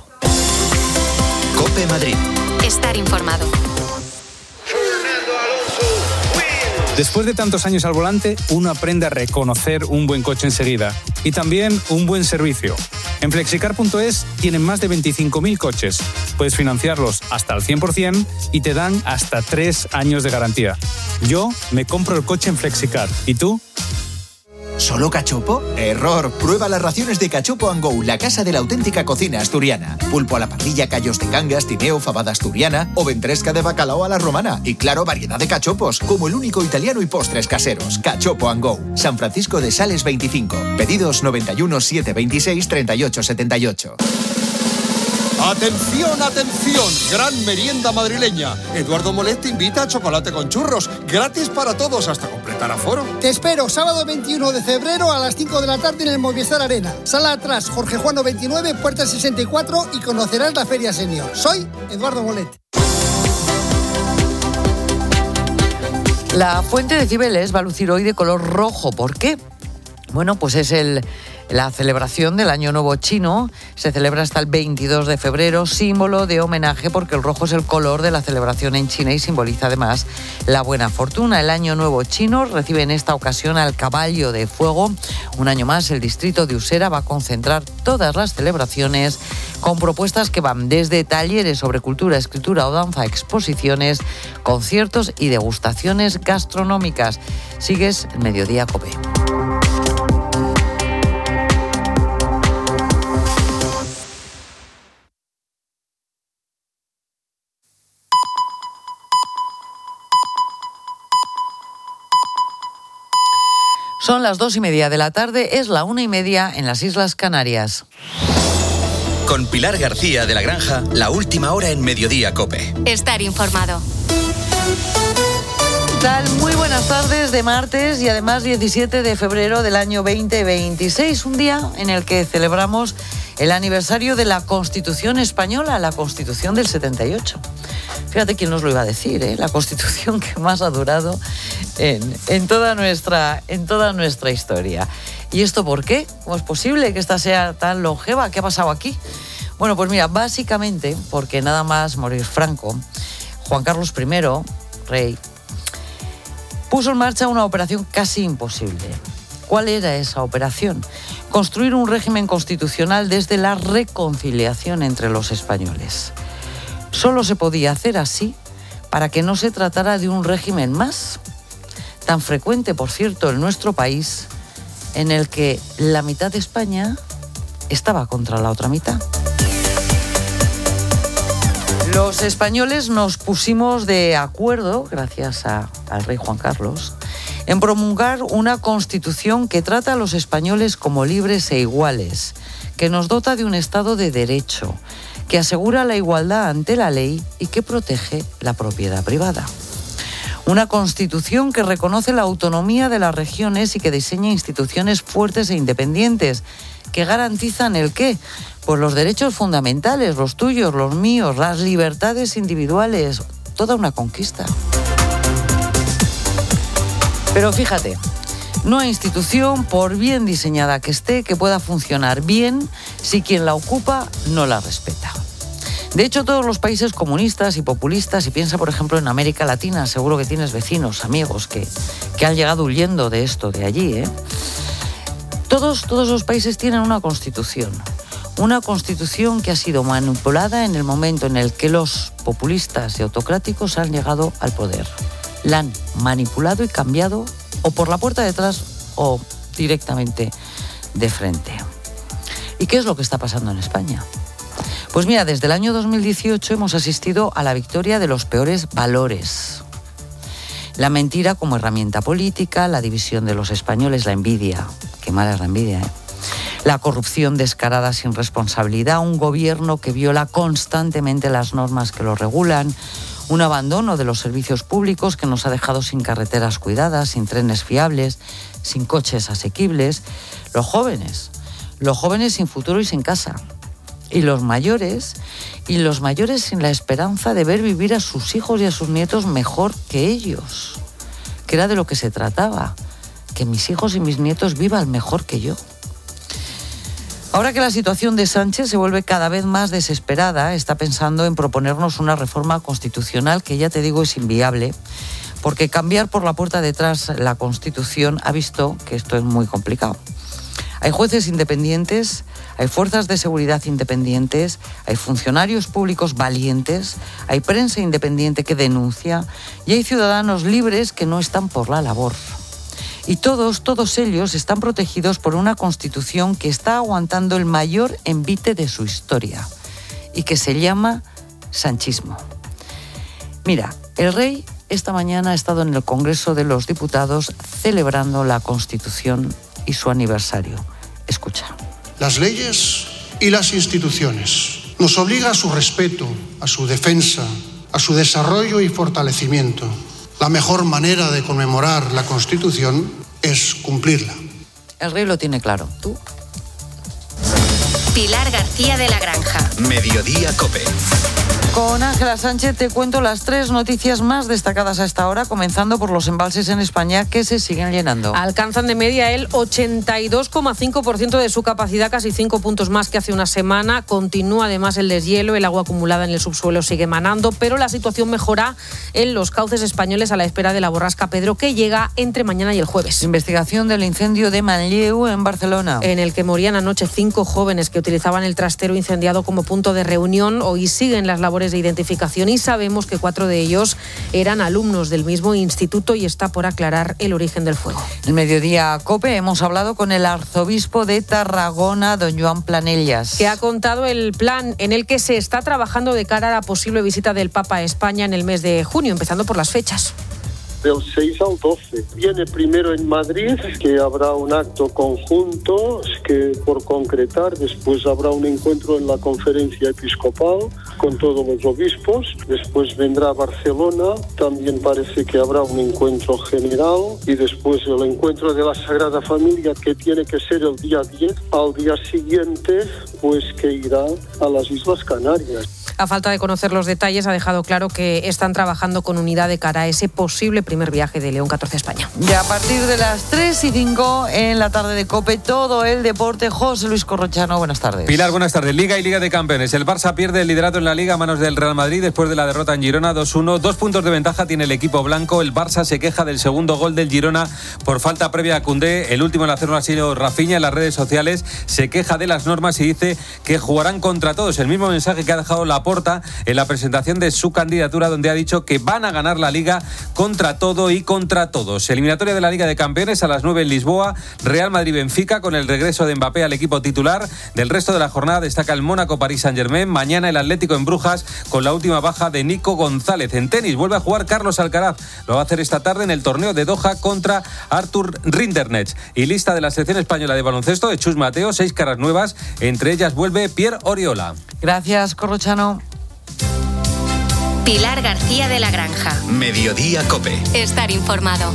COPE Madrid. Estar informado. Después de tantos años al volante, uno aprende a reconocer un buen coche enseguida y también un buen servicio. En Flexicar.es tienen más de 25.000 coches. Puedes financiarlos hasta el 100% y te dan hasta 3 años de garantía. Yo me compro el coche en Flexicar. ¿Y tú? ¿Solo cachopo? Error. Prueba las raciones de Cachopo & Go, la casa de la auténtica cocina asturiana. Pulpo a la parrilla, callos de cangas, tineo, fabada asturiana o ventresca de bacalao a la romana. Y claro, variedad de cachopos, como el único italiano y postres caseros. Cachopo & Go. San Francisco de Sales 25. Pedidos 91 726 38 78. ¡Atención, atención! Gran merienda madrileña. Eduardo Molet te invita a chocolate con churros. Gratis para todos hasta completar aforo. Te espero sábado 21 de febrero a las 5 de la tarde en el Movistar Arena. Sala atrás, Jorge Juano 29, puerta 64 y conocerás la Feria Senior. Soy Eduardo Molet. La fuente de Cibeles va a lucir hoy de color rojo. ¿Por qué? Bueno, pues es la celebración del Año Nuevo Chino. Se celebra hasta el 22 de febrero, símbolo de homenaje porque el rojo es el color de la celebración en China y simboliza además la buena fortuna. El Año Nuevo Chino recibe en esta ocasión al caballo de fuego. Un año más, el distrito de Usera va a concentrar todas las celebraciones con propuestas que van desde talleres sobre cultura, escritura o danza, exposiciones, conciertos y degustaciones gastronómicas. Sigues Mediodía COPE. Son las 2:30 de la tarde, es la 1:30 en las Islas Canarias. Con Pilar García de la Granja, la última hora en Mediodía COPE. Estar informado. ¿Qué tal? Muy buenas tardes de martes y además 17 de febrero del año 2026, un día en el que celebramos el aniversario de la Constitución española, la Constitución del 78. Fíjate quién nos lo iba a decir, ¿eh? La Constitución que más ha durado en toda nuestra historia. ¿Y esto por qué? ¿Cómo es posible que esta sea tan longeva? ¿Qué ha pasado aquí? Bueno, pues mira, básicamente porque nada más morir Franco, Juan Carlos I, rey, puso en marcha una operación casi imposible. ¿Cuál era esa operación? Construir un régimen constitucional desde la reconciliación entre los españoles. Solo se podía hacer así para que no se tratara de un régimen más, tan frecuente, por cierto, en nuestro país, en el que la mitad de España estaba contra la otra mitad. Los españoles nos pusimos de acuerdo, gracias al rey Juan Carlos, en promulgar una Constitución que trata a los españoles como libres e iguales, que nos dota de un Estado de Derecho, que asegura la igualdad ante la ley y que protege la propiedad privada. Una Constitución que reconoce la autonomía de las regiones y que diseña instituciones fuertes e independientes, que garantizan ¿el qué? Pues los derechos fundamentales, los tuyos, los míos, las libertades individuales, toda una conquista. Pero fíjate, no hay institución, por bien diseñada que esté, que pueda funcionar bien si quien la ocupa no la respeta. De hecho, todos los países comunistas y populistas, y piensa por ejemplo en América Latina, seguro que tienes vecinos, amigos que han llegado huyendo de esto, de allí, ¿eh? Todos los países tienen una constitución que ha sido manipulada en el momento en el que los populistas y autocráticos han llegado al poder. La han manipulado y cambiado o por la puerta de atrás o directamente de frente. ¿Y qué es lo que está pasando en España? Pues mira, desde el año 2018 hemos asistido a la victoria de los peores valores. La mentira como herramienta política, la división de los españoles, la envidia. Qué mala es la envidia, ¿eh? La corrupción descarada sin responsabilidad, un gobierno que viola constantemente las normas que lo regulan, un abandono de los servicios públicos que nos ha dejado sin carreteras cuidadas, sin trenes fiables, sin coches asequibles. Los jóvenes sin futuro y sin casa. Y los mayores sin la esperanza de ver vivir a sus hijos y a sus nietos mejor que ellos. Que era de lo que se trataba, que mis hijos y mis nietos vivan mejor que yo. Ahora que la situación de Sánchez se vuelve cada vez más desesperada, está pensando en proponernos una reforma constitucional que ya te digo es inviable, porque cambiar por la puerta de atrás la Constitución ha visto que esto es muy complicado. Hay jueces independientes, hay fuerzas de seguridad independientes, hay funcionarios públicos valientes, hay prensa independiente que denuncia y hay ciudadanos libres que no están por la labor. Y todos ellos están protegidos por una Constitución que está aguantando el mayor envite de su historia y que se llama sanchismo. Mira, el rey esta mañana ha estado en el Congreso de los Diputados celebrando la Constitución y su aniversario. Escucha. Las leyes y las instituciones nos obligan a su respeto, a su defensa, a su desarrollo y fortalecimiento. La mejor manera de conmemorar la Constitución es cumplirla. El rey lo tiene claro. ¿Tú? Pilar García de la Granja. Mediodía COPE. Con Ángela Sánchez te cuento las 3 noticias más destacadas a esta hora, comenzando por los embalses en España que se siguen llenando. Alcanzan de media el 82,5% de su capacidad, casi 5 puntos más que hace una semana. Continúa además el deshielo, el agua acumulada en el subsuelo sigue manando, pero la situación mejora en los cauces españoles a la espera de la borrasca Pedro, que llega entre mañana y el jueves. Investigación del incendio de Manlleu en Barcelona, en el que morían anoche 5 jóvenes que utilizaban el trastero incendiado como punto de reunión. Hoy siguen las labores de identificación y sabemos que 4 de ellos eran alumnos del mismo instituto y está por aclarar el origen del fuego. En Mediodía COPE hemos hablado con el arzobispo de Tarragona, don Joan Planellas, que ha contado el plan en el que se está trabajando de cara a la posible visita del Papa a España en el mes de junio, empezando por las fechas. del 6 al 12. Viene primero en Madrid, que habrá un acto conjunto que por concretar, después habrá un encuentro en la conferencia episcopal con todos los obispos, después vendrá a Barcelona, también parece que habrá un encuentro general y después el encuentro de la Sagrada Familia, que tiene que ser el día 10, al día siguiente pues que irá a las Islas Canarias. A falta de conocer los detalles, ha dejado claro que están trabajando con unidad de cara a ese posible primer viaje de León 14 a España. Y a partir de las 3:05 en la tarde de COPE, todo el deporte. José Luis Corrochano, buenas tardes. Pilar, buenas tardes. Liga y Liga de Campeones. El Barça pierde el liderato en la Liga a manos del Real Madrid después de la derrota en Girona 2-1. 2 puntos de ventaja tiene el equipo blanco. El Barça se queja del segundo gol del Girona por falta previa a Koundé. El último en hacerlo ha sido Rafinha. En las redes sociales se queja de las normas y dice que jugarán contra todos. El mismo mensaje que ha dejado Laporta en la presentación de su candidatura, donde ha dicho que van a ganar la Liga contra todo y contra todos. Eliminatoria de la Liga de Campeones a las 9 en Lisboa. Real Madrid-Benfica con el regreso de Mbappé al equipo titular. Del resto de la jornada destaca el Mónaco-París Saint-Germain. Mañana el Atlético en Brujas con la última baja de Nico González. En tenis vuelve a jugar Carlos Alcaraz. Lo va a hacer esta tarde en el torneo de Doha contra Arthur Rinderknech. Y lista de la selección española de baloncesto de Chus Mateo, 6 caras nuevas. Entre ellas vuelve Pierre Oriola. Gracias, Corrochano. Pilar García de la Granja. Mediodía COPE. Estar informado.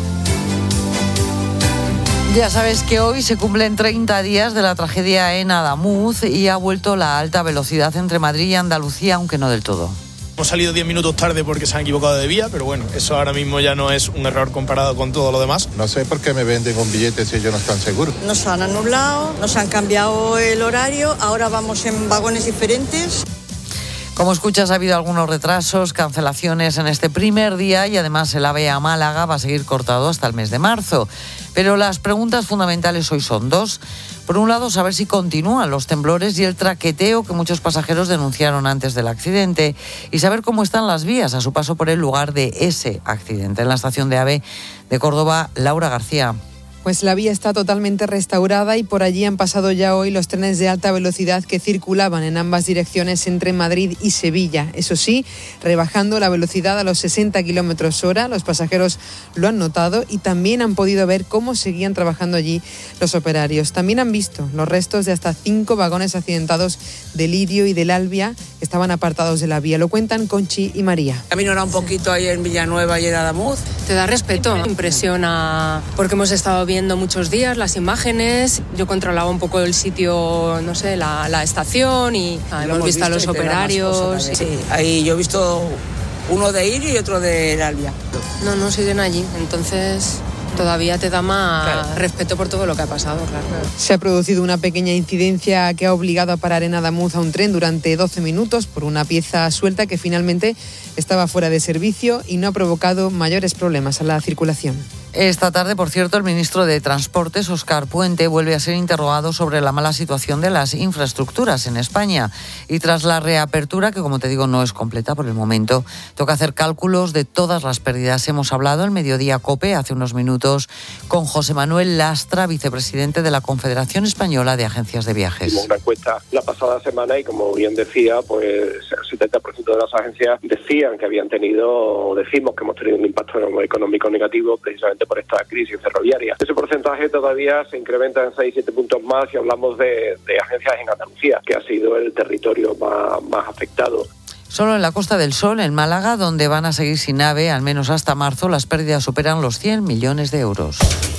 Ya sabes que hoy se cumplen 30 días de la tragedia en Adamuz y ha vuelto la alta velocidad entre Madrid y Andalucía, aunque no del todo. Hemos salido 10 minutos tarde porque se han equivocado de vía, pero bueno, eso ahora mismo ya no es un error comparado con todo lo demás. No sé por qué me venden un billete si ellos no están seguros. Nos han anulado, nos han cambiado el horario, ahora vamos en vagones diferentes. Como escuchas, ha habido algunos retrasos, cancelaciones en este primer día y además el AVE a Málaga va a seguir cortado hasta el mes de marzo. Pero las preguntas fundamentales hoy son dos. Por un lado, saber si continúan los temblores y el traqueteo que muchos pasajeros denunciaron antes del accidente y saber cómo están las vías a su paso por el lugar de ese accidente. En la estación de AVE de Córdoba, Laura García. Pues la vía está totalmente restaurada y por allí han pasado ya hoy los trenes de alta velocidad que circulaban en ambas direcciones entre Madrid y Sevilla. Eso sí, rebajando la velocidad a los 60 km/h. Los pasajeros lo han notado y también han podido ver cómo seguían trabajando allí los operarios. También han visto los restos de hasta 5 vagones accidentados del Lirio y del Albia que estaban apartados de la vía. Lo cuentan Conchi y María. Camino un poquito ahí en Villanueva y en Adamuz. Te da respeto, impresiona, porque hemos estado viendo muchos días las imágenes. Yo controlaba un poco el sitio, no sé, la estación y hemos visto a los operarios. Sí, ahí yo he visto uno de Irio y otro de Albia. No siguen allí, entonces todavía te da más respeto por todo lo que ha pasado, claro. Se ha producido una pequeña incidencia que ha obligado a parar en Adamuz a un tren durante 12 minutos por una pieza suelta que finalmente estaba fuera de servicio y no ha provocado mayores problemas a la circulación. Esta tarde, por cierto, el ministro de Transportes, Óscar Puente, vuelve a ser interrogado sobre la mala situación de las infraestructuras en España. Y tras la reapertura, que como te digo no es completa por el momento, toca hacer cálculos de todas las pérdidas. Hemos hablado en Mediodía COPE hace unos minutos con José Manuel Lastra, vicepresidente de la Confederación Española de Agencias de Viajes. Hicimos una encuesta la pasada semana y, como bien decía, pues el 70% de las agencias decían que habían tenido, o decimos que hemos tenido un impacto económico negativo precisamente por esta crisis ferroviaria. Ese porcentaje todavía se incrementa en 6-7 puntos más si hablamos de agencias en Andalucía, que ha sido el territorio más afectado. Solo en la Costa del Sol, en Málaga, donde van a seguir sin AVE, al menos hasta marzo, las pérdidas superan los 100 millones de euros.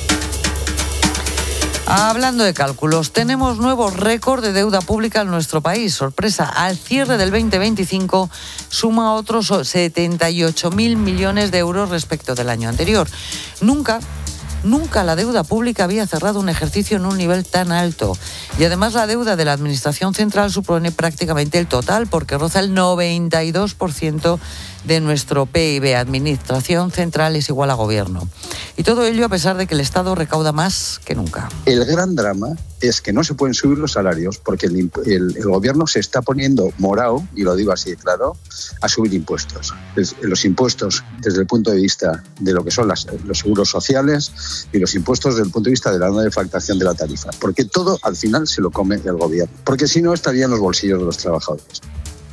Hablando de cálculos, tenemos nuevo récord de deuda pública en nuestro país. Sorpresa, al cierre del 2025 suma otros 78.000 millones de euros respecto del año anterior. Nunca la deuda pública había cerrado un ejercicio en un nivel tan alto. Y además la deuda de la Administración Central supone prácticamente el total, porque roza el 92% de nuestro PIB. Administración Central es igual a Gobierno. Y todo ello a pesar de que el Estado recauda más que nunca. El gran drama es que no se pueden subir los salarios porque el Gobierno se está poniendo morao, y lo digo así de claro, a subir impuestos. Los impuestos desde el punto de vista de lo que son los seguros sociales y los impuestos desde el punto de vista de la no deflactación de la tarifa. Porque todo al final se lo come el Gobierno. Porque si no estaría en los bolsillos de los trabajadores.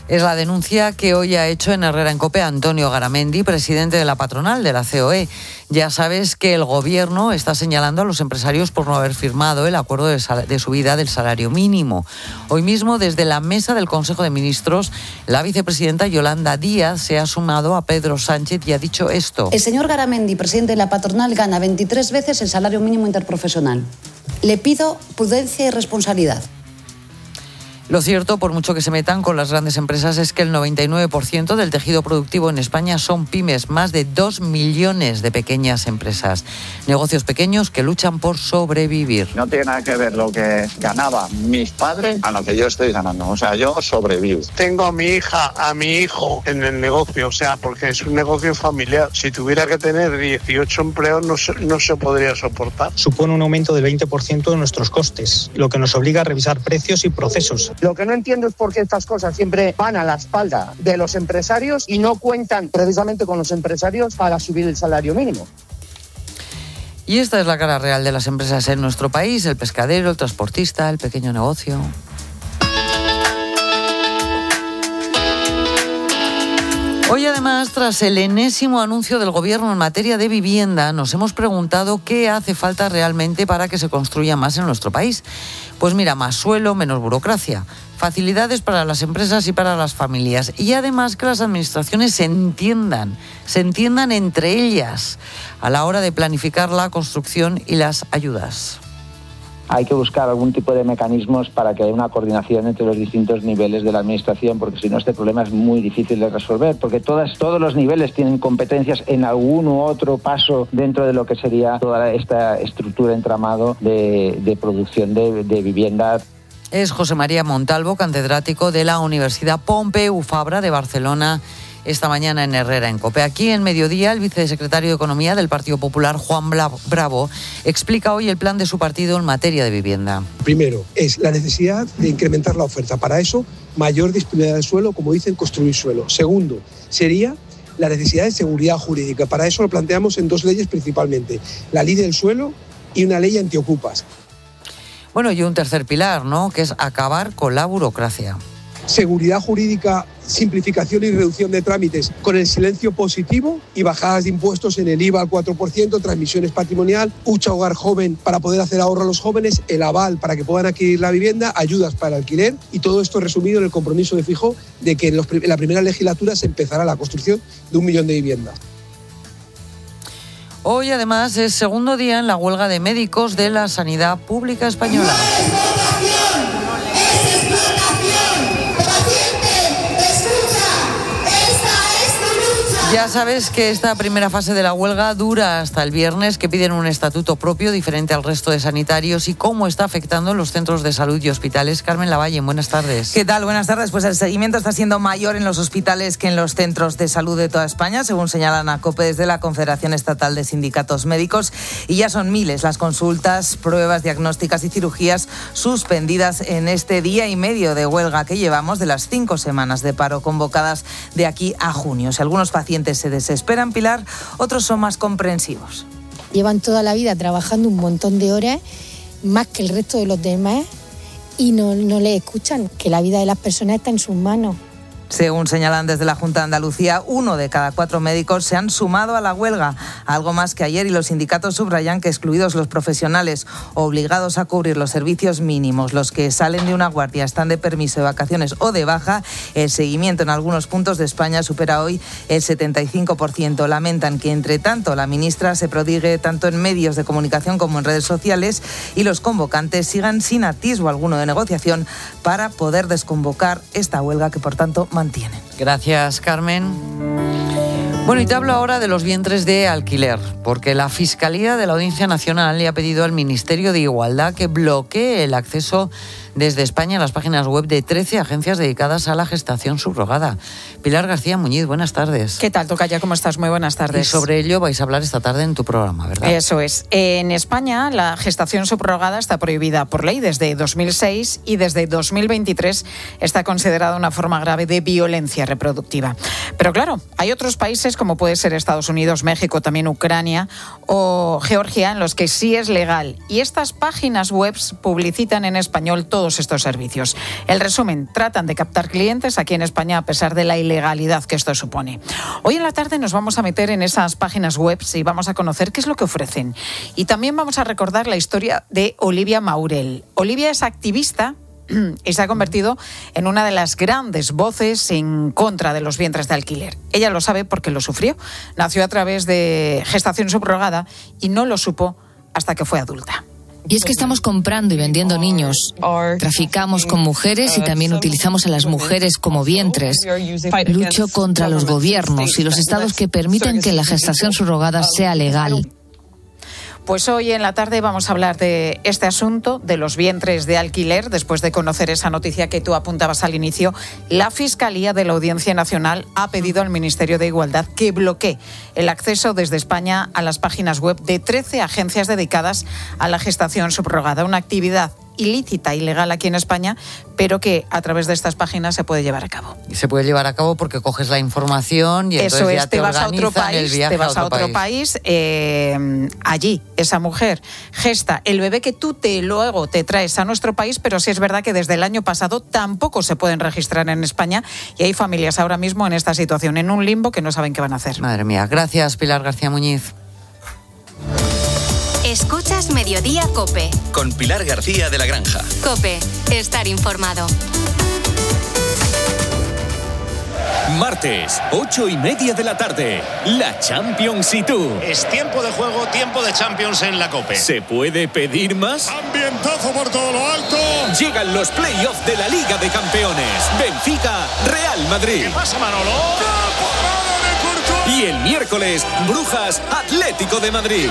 Es la denuncia que hoy ha hecho en Herrera en COPE Antonio Garamendi, presidente de la patronal de la COE. Ya sabes que el Gobierno está señalando a los empresarios por no haber firmado el acuerdo de subida del salario mínimo. Hoy mismo, desde la mesa del Consejo de Ministros, la vicepresidenta Yolanda Díaz se ha sumado a Pedro Sánchez y ha dicho esto. El señor Garamendi, presidente de la patronal, gana 23 veces el salario mínimo interprofesional. Le pido prudencia y responsabilidad. Lo cierto, por mucho que se metan con las grandes empresas, es que el 99% del tejido productivo en España son pymes, más de 2 millones de pequeñas empresas. Negocios pequeños que luchan por sobrevivir. No tiene nada que ver lo que ganaban mis padres a lo que yo estoy ganando. O sea, yo sobrevivo. Tengo a mi hija, a mi hijo en el negocio, o sea, porque es un negocio familiar. Si tuviera que tener 18 empleos no se podría soportar. Supone un aumento del 20% de nuestros costes, lo que nos obliga a revisar precios y procesos. Lo que no entiendo es por qué estas cosas siempre van a la espalda de los empresarios y no cuentan precisamente con los empresarios para subir el salario mínimo. Y esta es la cara real de las empresas en nuestro país: el pescadero, el transportista, el pequeño negocio. Hoy, además, tras el enésimo anuncio del Gobierno en materia de vivienda, nos hemos preguntado qué hace falta realmente para que se construya más en nuestro país. Pues mira, más suelo, menos burocracia, facilidades para las empresas y para las familias, y además que las administraciones se entiendan entre ellas a la hora de planificar la construcción y las ayudas. Hay que buscar algún tipo de mecanismos para que haya una coordinación entre los distintos niveles de la administración, porque si no este problema es muy difícil de resolver, porque todos los niveles tienen competencias en algún u otro paso dentro de lo que sería toda esta estructura entramado de producción de vivienda. Es José María Montalvo, catedrático de la Universidad Pompeu Fabra de Barcelona, esta mañana en Herrera en COPE. Aquí en Mediodía, el vicesecretario de Economía del Partido Popular, Juan Bravo, explica hoy el plan de su partido en materia de vivienda. Primero, es la necesidad de incrementar la oferta. Para eso, mayor disponibilidad del suelo, como dicen, construir suelo. Segundo, sería la necesidad de seguridad jurídica. Para eso lo planteamos en 2 leyes principalmente: la ley del suelo y una ley antiocupas. Bueno, y un tercer pilar, ¿no?, que es acabar con la burocracia. Seguridad jurídica, simplificación y reducción de trámites con el silencio positivo y bajadas de impuestos en el IVA al 4%, transmisiones patrimonial, Hucha Hogar Joven para poder hacer ahorro a los jóvenes, el aval para que puedan adquirir la vivienda, ayudas para el alquiler, y todo esto resumido en el compromiso de Feijóo de que en la primera legislatura se empezará la construcción de 1 millón de viviendas. Hoy, además, es segundo día en la huelga de médicos de la sanidad pública española. Ya sabes que esta primera fase de la huelga dura hasta el viernes, que piden un estatuto propio diferente al resto de sanitarios, y cómo está afectando en los centros de salud y hospitales. Carmen Lavalle, buenas tardes. ¿Qué tal? Buenas tardes. Pues el seguimiento está siendo mayor en los hospitales que en los centros de salud de toda España, según señalan a COPE desde la Confederación Estatal de Sindicatos Médicos, y ya son miles las consultas, pruebas diagnósticas y cirugías suspendidas en este día y medio de huelga que llevamos, de las 5 semanas de paro convocadas de aquí a junio. Si algunos pacientes se desesperan, Pilar, otros son más comprensivos. Llevan toda la vida trabajando un montón de horas, más que el resto de los demás, y no les escuchan, que la vida de las personas está en sus manos. Según señalan desde la Junta de Andalucía, 1 de cada 4 médicos se han sumado a la huelga, algo más que ayer, y los sindicatos subrayan que, excluidos los profesionales obligados a cubrir los servicios mínimos, los que salen de una guardia, están de permiso de vacaciones o de baja, el seguimiento en algunos puntos de España supera hoy el 75%. Lamentan que, entre tanto, la ministra se prodigue tanto en medios de comunicación como en redes sociales, y los convocantes sigan sin atisbo alguno de negociación para poder desconvocar esta huelga que, por tanto, mantienen. Gracias, Carmen. Bueno, y te hablo ahora de los vientres de alquiler, porque la Fiscalía de la Audiencia Nacional le ha pedido al Ministerio de Igualdad que bloquee el acceso desde España a las páginas web de 13 agencias dedicadas a la gestación subrogada. Pilar García Muñiz, buenas tardes. ¿Qué tal, tocaya? ¿Cómo estás? Muy buenas tardes. Y sobre ello vais a hablar esta tarde en tu programa, ¿verdad? Eso es. En España, la gestación subrogada está prohibida por ley desde 2006 y desde 2023 está considerada una forma grave de violencia reproductiva. Pero claro, hay otros países países como puede ser Estados Unidos, México, también Ucrania o Georgia, en los que sí es legal. Y estas páginas web publicitan en español todos estos servicios. El resumen, tratan de captar clientes aquí en España a pesar de la ilegalidad que esto supone. Hoy en la tarde nos vamos a meter en esas páginas web y vamos a conocer qué es lo que ofrecen. Y también vamos a recordar la historia de Olivia Maurel. Olivia es activista y se ha convertido en una de las grandes voces en contra de los vientres de alquiler. Ella lo sabe porque lo sufrió. Nació a través de gestación subrogada y no lo supo hasta que fue adulta. Y es que estamos comprando y vendiendo niños. Traficamos con mujeres y también utilizamos a las mujeres como vientres. Lucho contra los gobiernos y los estados que permiten que la gestación subrogada sea legal. Pues hoy en la tarde vamos a hablar de este asunto, de los vientres de alquiler. Después de conocer esa noticia que tú apuntabas al inicio, la Fiscalía de la Audiencia Nacional ha pedido al Ministerio de Igualdad que bloquee el acceso desde España a las páginas web de 13 agencias dedicadas a la gestación subrogada, una actividad ilícita, ilegal aquí en España, pero que a través de estas páginas se puede llevar a cabo. Y se puede llevar a cabo porque coges la información y entonces eso es, ya te vas a otro país, el viaje te vas a otro país, allí esa mujer gesta el bebé que tú luego te traes a nuestro país, pero sí es verdad que desde el año pasado tampoco se pueden registrar en España y hay familias ahora mismo en esta situación, en un limbo que no saben qué van a hacer. Madre mía, gracias Pilar García Muñiz. Escuchas Mediodía COPE. Con Pilar García de la Granja. COPE, estar informado. Martes, 8:30 de la tarde. La Champions y tú. Es tiempo de juego, tiempo de Champions en la COPE. ¿Se puede pedir más? ¡Ambientazo por todo lo alto! Llegan los playoffs de la Liga de Campeones. Benfica, Real Madrid. ¿Qué pasa, Manolo? ¡Temporada de Courtois! Y el miércoles, Brujas, Atlético de Madrid.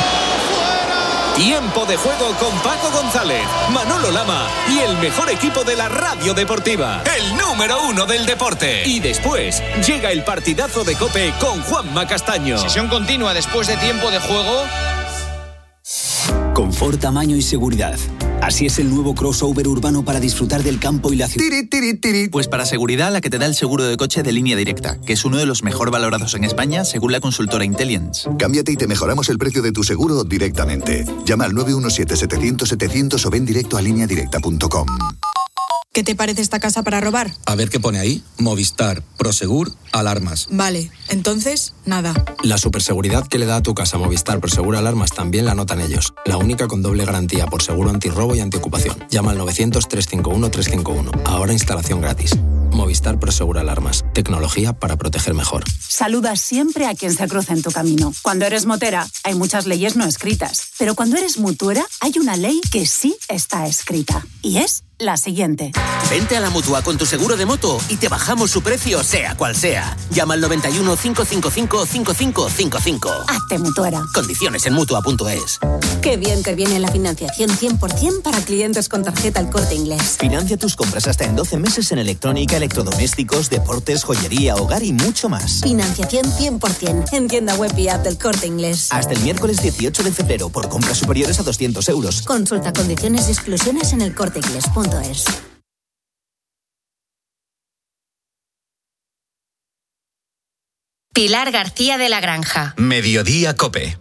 Tiempo de juego con Paco González, Manolo Lama y el mejor equipo de la radio deportiva, el número 1 del deporte. Y después llega el partidazo de COPE con Juanma Castaño. Sesión continua después de tiempo de juego. Confort, tamaño y seguridad. Así es el nuevo crossover urbano para disfrutar del campo y la ciudad. Pues para seguridad, la que te da el seguro de coche de Línea Directa, que es uno de los mejor valorados en España según la consultora Intelliance. Cámbiate y te mejoramos el precio de tu seguro directamente. Llama al 917-700-700 o ven directo a lineadirecta.com. ¿Qué te parece esta casa para robar? A ver qué pone ahí. Movistar, Prosegur, alarmas. Vale, entonces, nada. La superseguridad que le da a tu casa Movistar Prosegur Alarmas también la notan ellos. La única con doble garantía por seguro antirrobo y antiocupación. Llama al 900-351-351. Ahora instalación gratis. Movistar Prosegur Alarmas. Tecnología para proteger mejor. Saluda siempre a quien se cruza en tu camino. Cuando eres motera, hay muchas leyes no escritas. Pero cuando eres mutuera, hay una ley que sí está escrita. Y es la siguiente. Vente a la Mutua con tu seguro de moto y te bajamos su precio sea cual sea. Llama al 91 555 5555. Hazte mutuera. Condiciones en Mutua.es. Qué bien te viene la financiación 100% para clientes con tarjeta El Corte Inglés. Financia tus compras hasta en 12 meses en electrónica, electrodomésticos, deportes, joyería, hogar y mucho más. Financiación 100% en tienda web y app del Corte Inglés. Hasta el miércoles 18 de febrero por compras superiores a 200 euros. Consulta condiciones y exclusiones en elcorteinglés.es. Pilar García de la Granja. Mediodía COPE.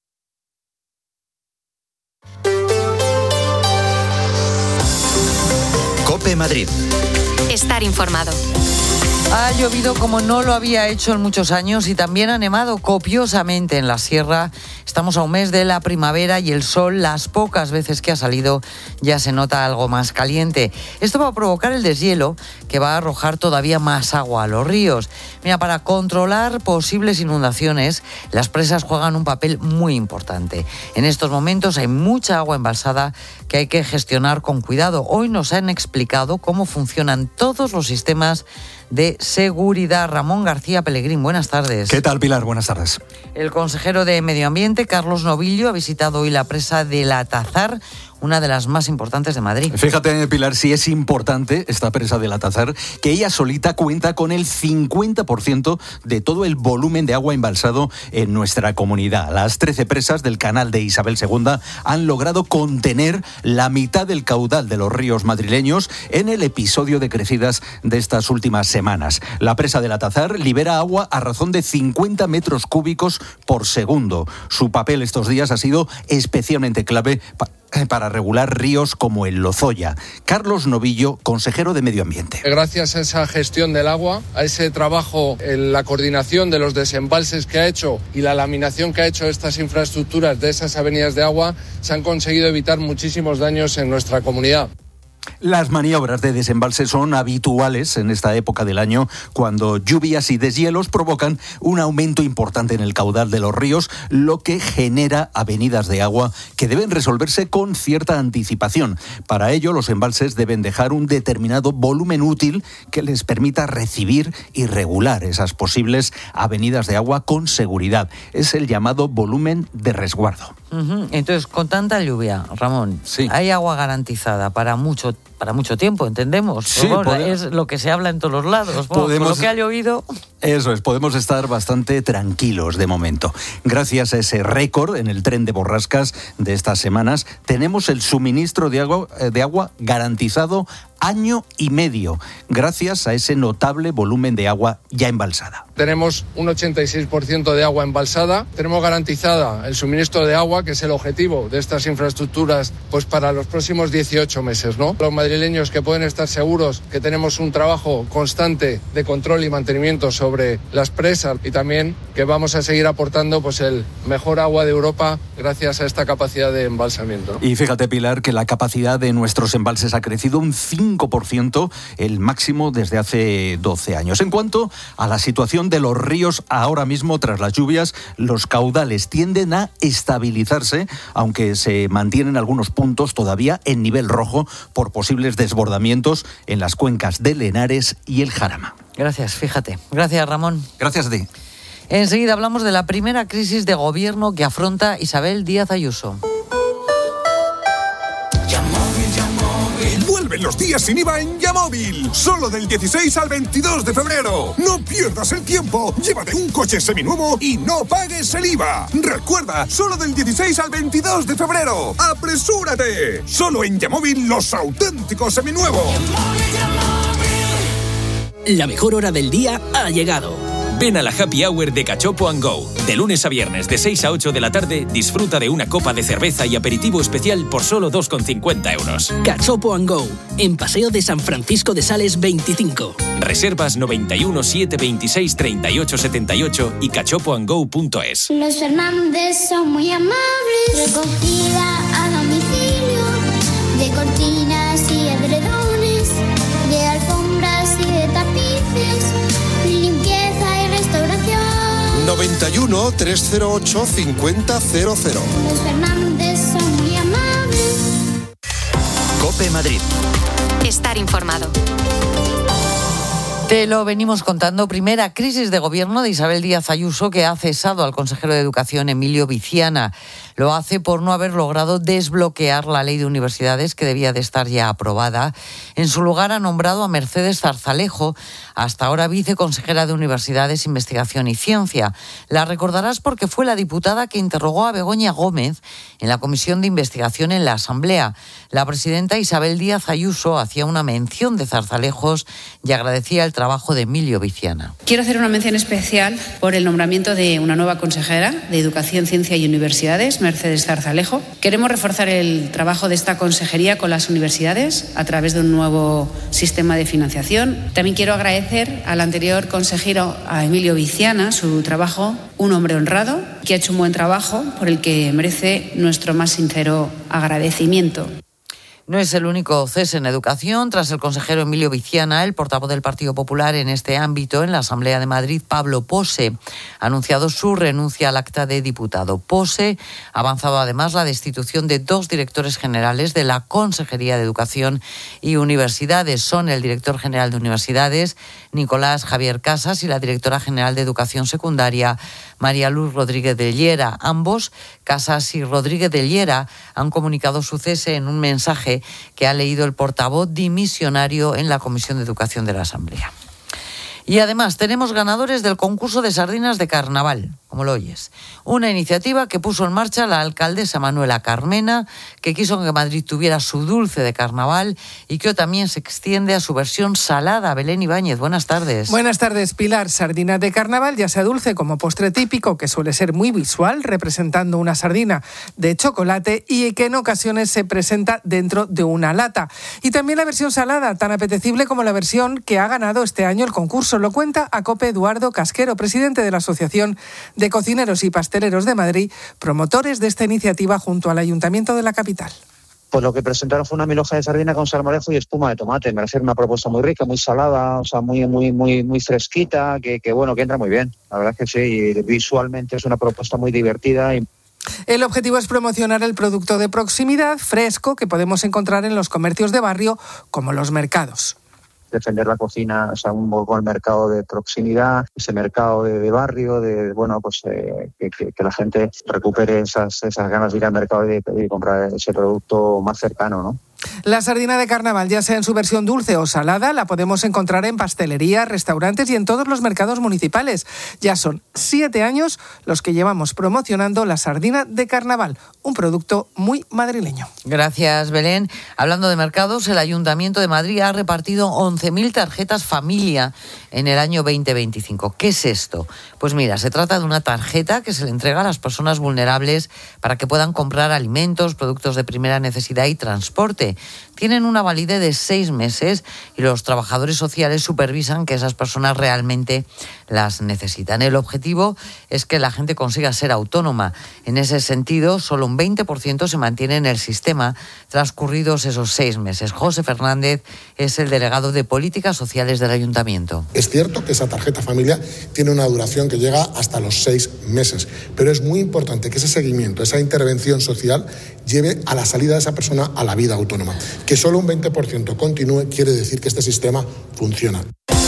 COPE Madrid. Estar informado. Ha llovido como no lo había hecho en muchos años y también ha nevado copiosamente en la sierra. Estamos a un mes de la primavera y el sol, las pocas veces que ha salido, ya se nota algo más caliente. Esto va a provocar el deshielo que va a arrojar todavía más agua a los ríos. Mira, para controlar posibles inundaciones, las presas juegan un papel muy importante. En estos momentos hay mucha agua embalsada que hay que gestionar con cuidado. Hoy nos han explicado cómo funcionan todos los sistemas de seguridad. Ramón García Pellegrín, buenas tardes. ¿Qué tal, Pilar? Buenas tardes. El consejero de Medio Ambiente, Carlos Novillo, ha visitado hoy la presa del Atazar, una de las más importantes de Madrid. Fíjate, Pilar, si es importante esta presa del Atazar, que ella solita cuenta con el 50% de todo el volumen de agua embalsado en nuestra comunidad. Las 13 presas del canal de Isabel II han logrado contener la mitad del caudal de los ríos madrileños en el episodio de crecidas de estas últimas semanas. La presa del Atazar libera agua a razón de 50 metros cúbicos por segundo. Su papel estos días ha sido especialmente clave para regular ríos como el Lozoya. Carlos Novillo, consejero de Medio Ambiente. Gracias a esa gestión del agua, a ese trabajo en la coordinación de los desembalses que ha hecho y la laminación que ha hecho estas infraestructuras de esas avenidas de agua, se han conseguido evitar muchísimos daños en nuestra comunidad. Las maniobras de desembalse son habituales en esta época del año, cuando lluvias y deshielos provocan un aumento importante en el caudal de los ríos, lo que genera avenidas de agua que deben resolverse con cierta anticipación. Para ello, los embalses deben dejar un determinado volumen útil que les permita recibir y regular esas posibles avenidas de agua con seguridad. Es el llamado volumen de resguardo. Entonces, con tanta lluvia, Ramón, sí, hay agua garantizada para mucho tiempo, ¿entendemos? Sí, es lo que se habla en todos los lados. Con lo que ha llovido... Eso es, podemos estar bastante tranquilos de momento. Gracias a ese récord en el tren de borrascas de estas semanas, tenemos el suministro de agua garantizado año y medio, gracias a ese notable volumen de agua ya embalsada. Tenemos un 86% de agua embalsada, tenemos garantizada el suministro de agua, que es el objetivo de estas infraestructuras, pues para los próximos 18 meses, ¿no? Los madrileños que pueden estar seguros que tenemos un trabajo constante de control y mantenimiento sobre las presas, y también que vamos a seguir aportando pues el mejor agua de Europa gracias a esta capacidad de embalsamiento, ¿no? Y fíjate, Pilar, que la capacidad de nuestros embalses ha crecido un 5%, el máximo desde hace 12 años. En cuanto a la situación de los ríos ahora mismo tras las lluvias, los caudales tienden a estabilizarse, aunque se mantienen algunos puntos todavía en nivel rojo por posibles desbordamientos en las cuencas del Henares y el Jarama. Gracias, fíjate. Gracias, Ramón. Gracias a ti. Enseguida hablamos de la primera crisis de gobierno que afronta Isabel Díaz Ayuso. Vuelven los días sin IVA en Yamóvil. Solo del 16 al 22 de febrero. No pierdas el tiempo. Llévate un coche seminuevo y no pagues el IVA. Recuerda, solo del 16 al 22 de febrero. ¡Apresúrate! Solo en Yamóvil, los auténticos seminuevos. La mejor hora del día ha llegado. Ven a la Happy Hour de Cachopo & Go. De lunes a viernes, de 6 a 8 de la tarde, disfruta de una copa de cerveza y aperitivo especial por solo 2,50 euros. Cachopo & Go, en Paseo de San Francisco de Sales 25. Reservas 91 726 38 78 y cachopoandgo.es. Los Fernández son muy amables. Recogida a domicilio de cortinas y edredones, de alfombras y de tapices, limpieza y restauración. 91 308 5000. Los Fernández son muy amables. COPE Madrid. Estar informado. Te lo venimos contando. Primera crisis de gobierno de Isabel Díaz Ayuso, que ha cesado al consejero de Educación, Emilio Viciana. Lo hace por no haber logrado desbloquear la ley de universidades, que debía de estar ya aprobada. En su lugar ha nombrado a Mercedes Zarzalejo, hasta ahora viceconsejera de Universidades, Investigación y Ciencia. La recordarás porque fue la diputada que interrogó a Begoña Gómez en la Comisión de Investigación en la Asamblea. La presidenta Isabel Díaz Ayuso hacía una mención de Zarzalejos y agradecía el trabajo de Emilio Viciana. Quiero hacer una mención especial por el nombramiento de una nueva consejera de Educación, Ciencia y Universidades, Mercedes Zarzalejo. Queremos reforzar el trabajo de esta consejería con las universidades a través de un nuevo sistema de financiación. También quiero agradecer al anterior consejero, a Emilio Viciana, su trabajo, un hombre honrado que ha hecho un buen trabajo por el que merece nuestro más sincero agradecimiento. No es el único cese en educación. Tras el consejero Emilio Viciana, el portavoz del Partido Popular en este ámbito, en la Asamblea de Madrid, Pablo Pose, ha anunciado su renuncia al acta de diputado. Pose ha avanzado además la destitución de 2 directores generales de la Consejería de Educación y Universidades. Son el director general de Universidades, Nicolás Javier Casas, y la directora general de Educación Secundaria, María Luz Rodríguez de Llera. Ambos, Casas y Rodríguez de Llera, han comunicado su cese en un mensaje que ha leído el portavoz dimisionario en la Comisión de Educación de la Asamblea. Y además tenemos ganadores del concurso de sardinas de carnaval, como lo oyes. Una iniciativa que puso en marcha la alcaldesa Manuela Carmena, que quiso que Madrid tuviera su dulce de carnaval y que hoy también se extiende a su versión salada. Belén Ibáñez, buenas tardes. Buenas tardes, Pilar. Sardina de carnaval, ya sea dulce como postre típico, que suele ser muy visual, representando una sardina de chocolate y que en ocasiones se presenta dentro de una lata. Y también la versión salada, tan apetecible como la versión que ha ganado este año el concurso. Lo cuenta a COPE Eduardo Casquero, presidente de la Asociación de Cocineros y Pasteleros de Madrid, promotores de esta iniciativa junto al Ayuntamiento de la capital. Pues lo que presentaron fue una milhoja de sardina con salmorejo y espuma de tomate. Me refiero a una propuesta muy rica, muy salada, o sea, muy fresquita, que entra muy bien. La verdad es que sí, y visualmente es una propuesta muy divertida. El objetivo es promocionar el producto de proximidad, fresco, que podemos encontrar en los comercios de barrio, como los mercados. Defender la cocina, o sea, un poco el mercado de proximidad, ese mercado de barrio, que la gente recupere esas ganas de ir al mercado y de comprar ese producto más cercano, ¿no? La sardina de carnaval, ya sea en su versión dulce o salada, la podemos encontrar en pastelerías, restaurantes y en todos los mercados municipales. Ya son 7 años los que llevamos promocionando la sardina de carnaval, un producto muy madrileño. Gracias, Belén. Hablando de mercados, el Ayuntamiento de Madrid ha repartido 11.000 tarjetas familia en el año 2025. ¿Qué es esto? Pues mira, se trata de una tarjeta que se le entrega a las personas vulnerables para que puedan comprar alimentos, productos de primera necesidad y transporte. Tienen una validez de 6 meses y los trabajadores sociales supervisan que esas personas realmente las necesitan. El objetivo es que la gente consiga ser autónoma. En ese sentido, solo un 20% se mantiene en el sistema transcurridos esos 6 meses. José Fernández es el delegado de Políticas Sociales del Ayuntamiento. Es cierto que esa tarjeta familia tiene una duración que llega hasta los 6 meses, pero es muy importante que ese seguimiento, esa intervención social lleve a la salida de esa persona a la vida autónoma. Que solo un 20% continúe quiere decir que este sistema funciona.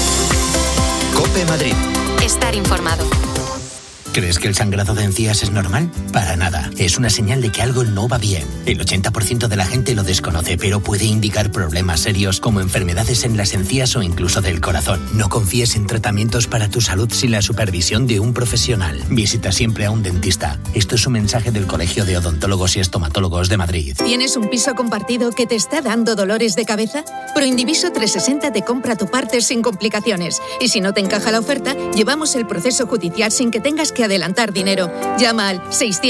COPE Madrid. Estar informado. ¿Crees que el sangrado de encías es normal? Para nada. Es una señal de que algo no va bien. El 80% de la gente lo desconoce, pero puede indicar problemas serios como enfermedades en las encías o incluso del corazón. No confíes en tratamientos para tu salud sin la supervisión de un profesional. Visita siempre a un dentista. Esto es un mensaje del Colegio de Odontólogos y Estomatólogos de Madrid. ¿Tienes un piso compartido que te está dando dolores de cabeza? Proindiviso 360 te compra tu parte sin complicaciones. Y si no te encaja la oferta, llevamos el proceso judicial sin que tengas que adelantar dinero. Llama al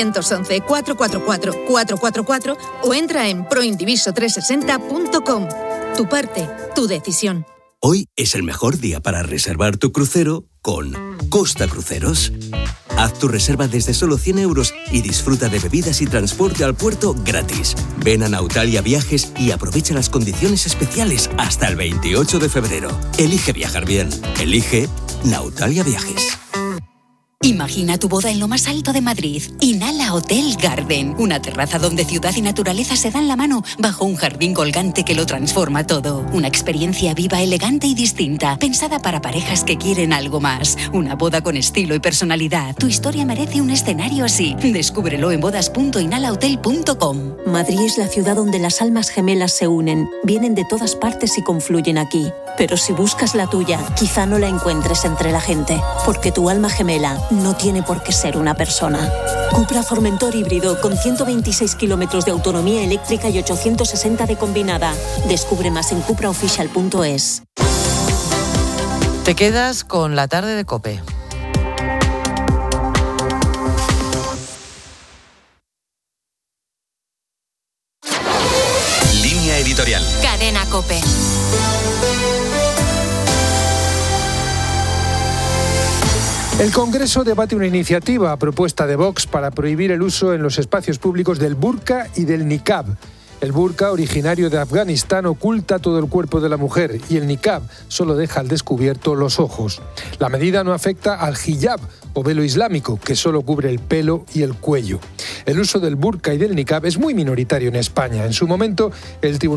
611-444-444 o entra en proindiviso360.com. Tu parte, tu decisión. Hoy es el mejor día para reservar tu crucero con Costa Cruceros. Haz tu reserva desde solo 100 euros y disfruta de bebidas y transporte al puerto gratis. Ven a Nautalia Viajes y aprovecha las condiciones especiales hasta el 28 de febrero. Elige viajar bien. Elige Nautalia Viajes. Imagina tu boda en lo más alto de Madrid. Inhala Hotel Garden. Una terraza donde ciudad y naturaleza se dan la mano bajo un jardín colgante que lo transforma todo. Una experiencia viva, elegante y distinta. Pensada para parejas que quieren algo más. Una boda con estilo y personalidad. Tu historia merece un escenario así. Descúbrelo en bodas.inhalahotel.com. Madrid es la ciudad donde las almas gemelas se unen. Vienen de todas partes y confluyen aquí. Pero si buscas la tuya, quizá no la encuentres entre la gente. Porque tu alma gemela no tiene por qué ser una persona. Cupra Formentor híbrido con 126 kilómetros de autonomía eléctrica y 860 de combinada. Descubre más en cupraofficial.es. Te quedas con la tarde de COPE. Línea editorial. Cadena COPE. El Congreso debate una iniciativa a propuesta de Vox para prohibir el uso en los espacios públicos del burka y del niqab. El burka, originario de Afganistán, oculta todo el cuerpo de la mujer y el niqab solo deja al descubierto los ojos. La medida no afecta al hijab o velo islámico, que solo cubre el pelo y el cuello. El uso del burka y del niqab es muy minoritario en España. En su momento, el Tribunal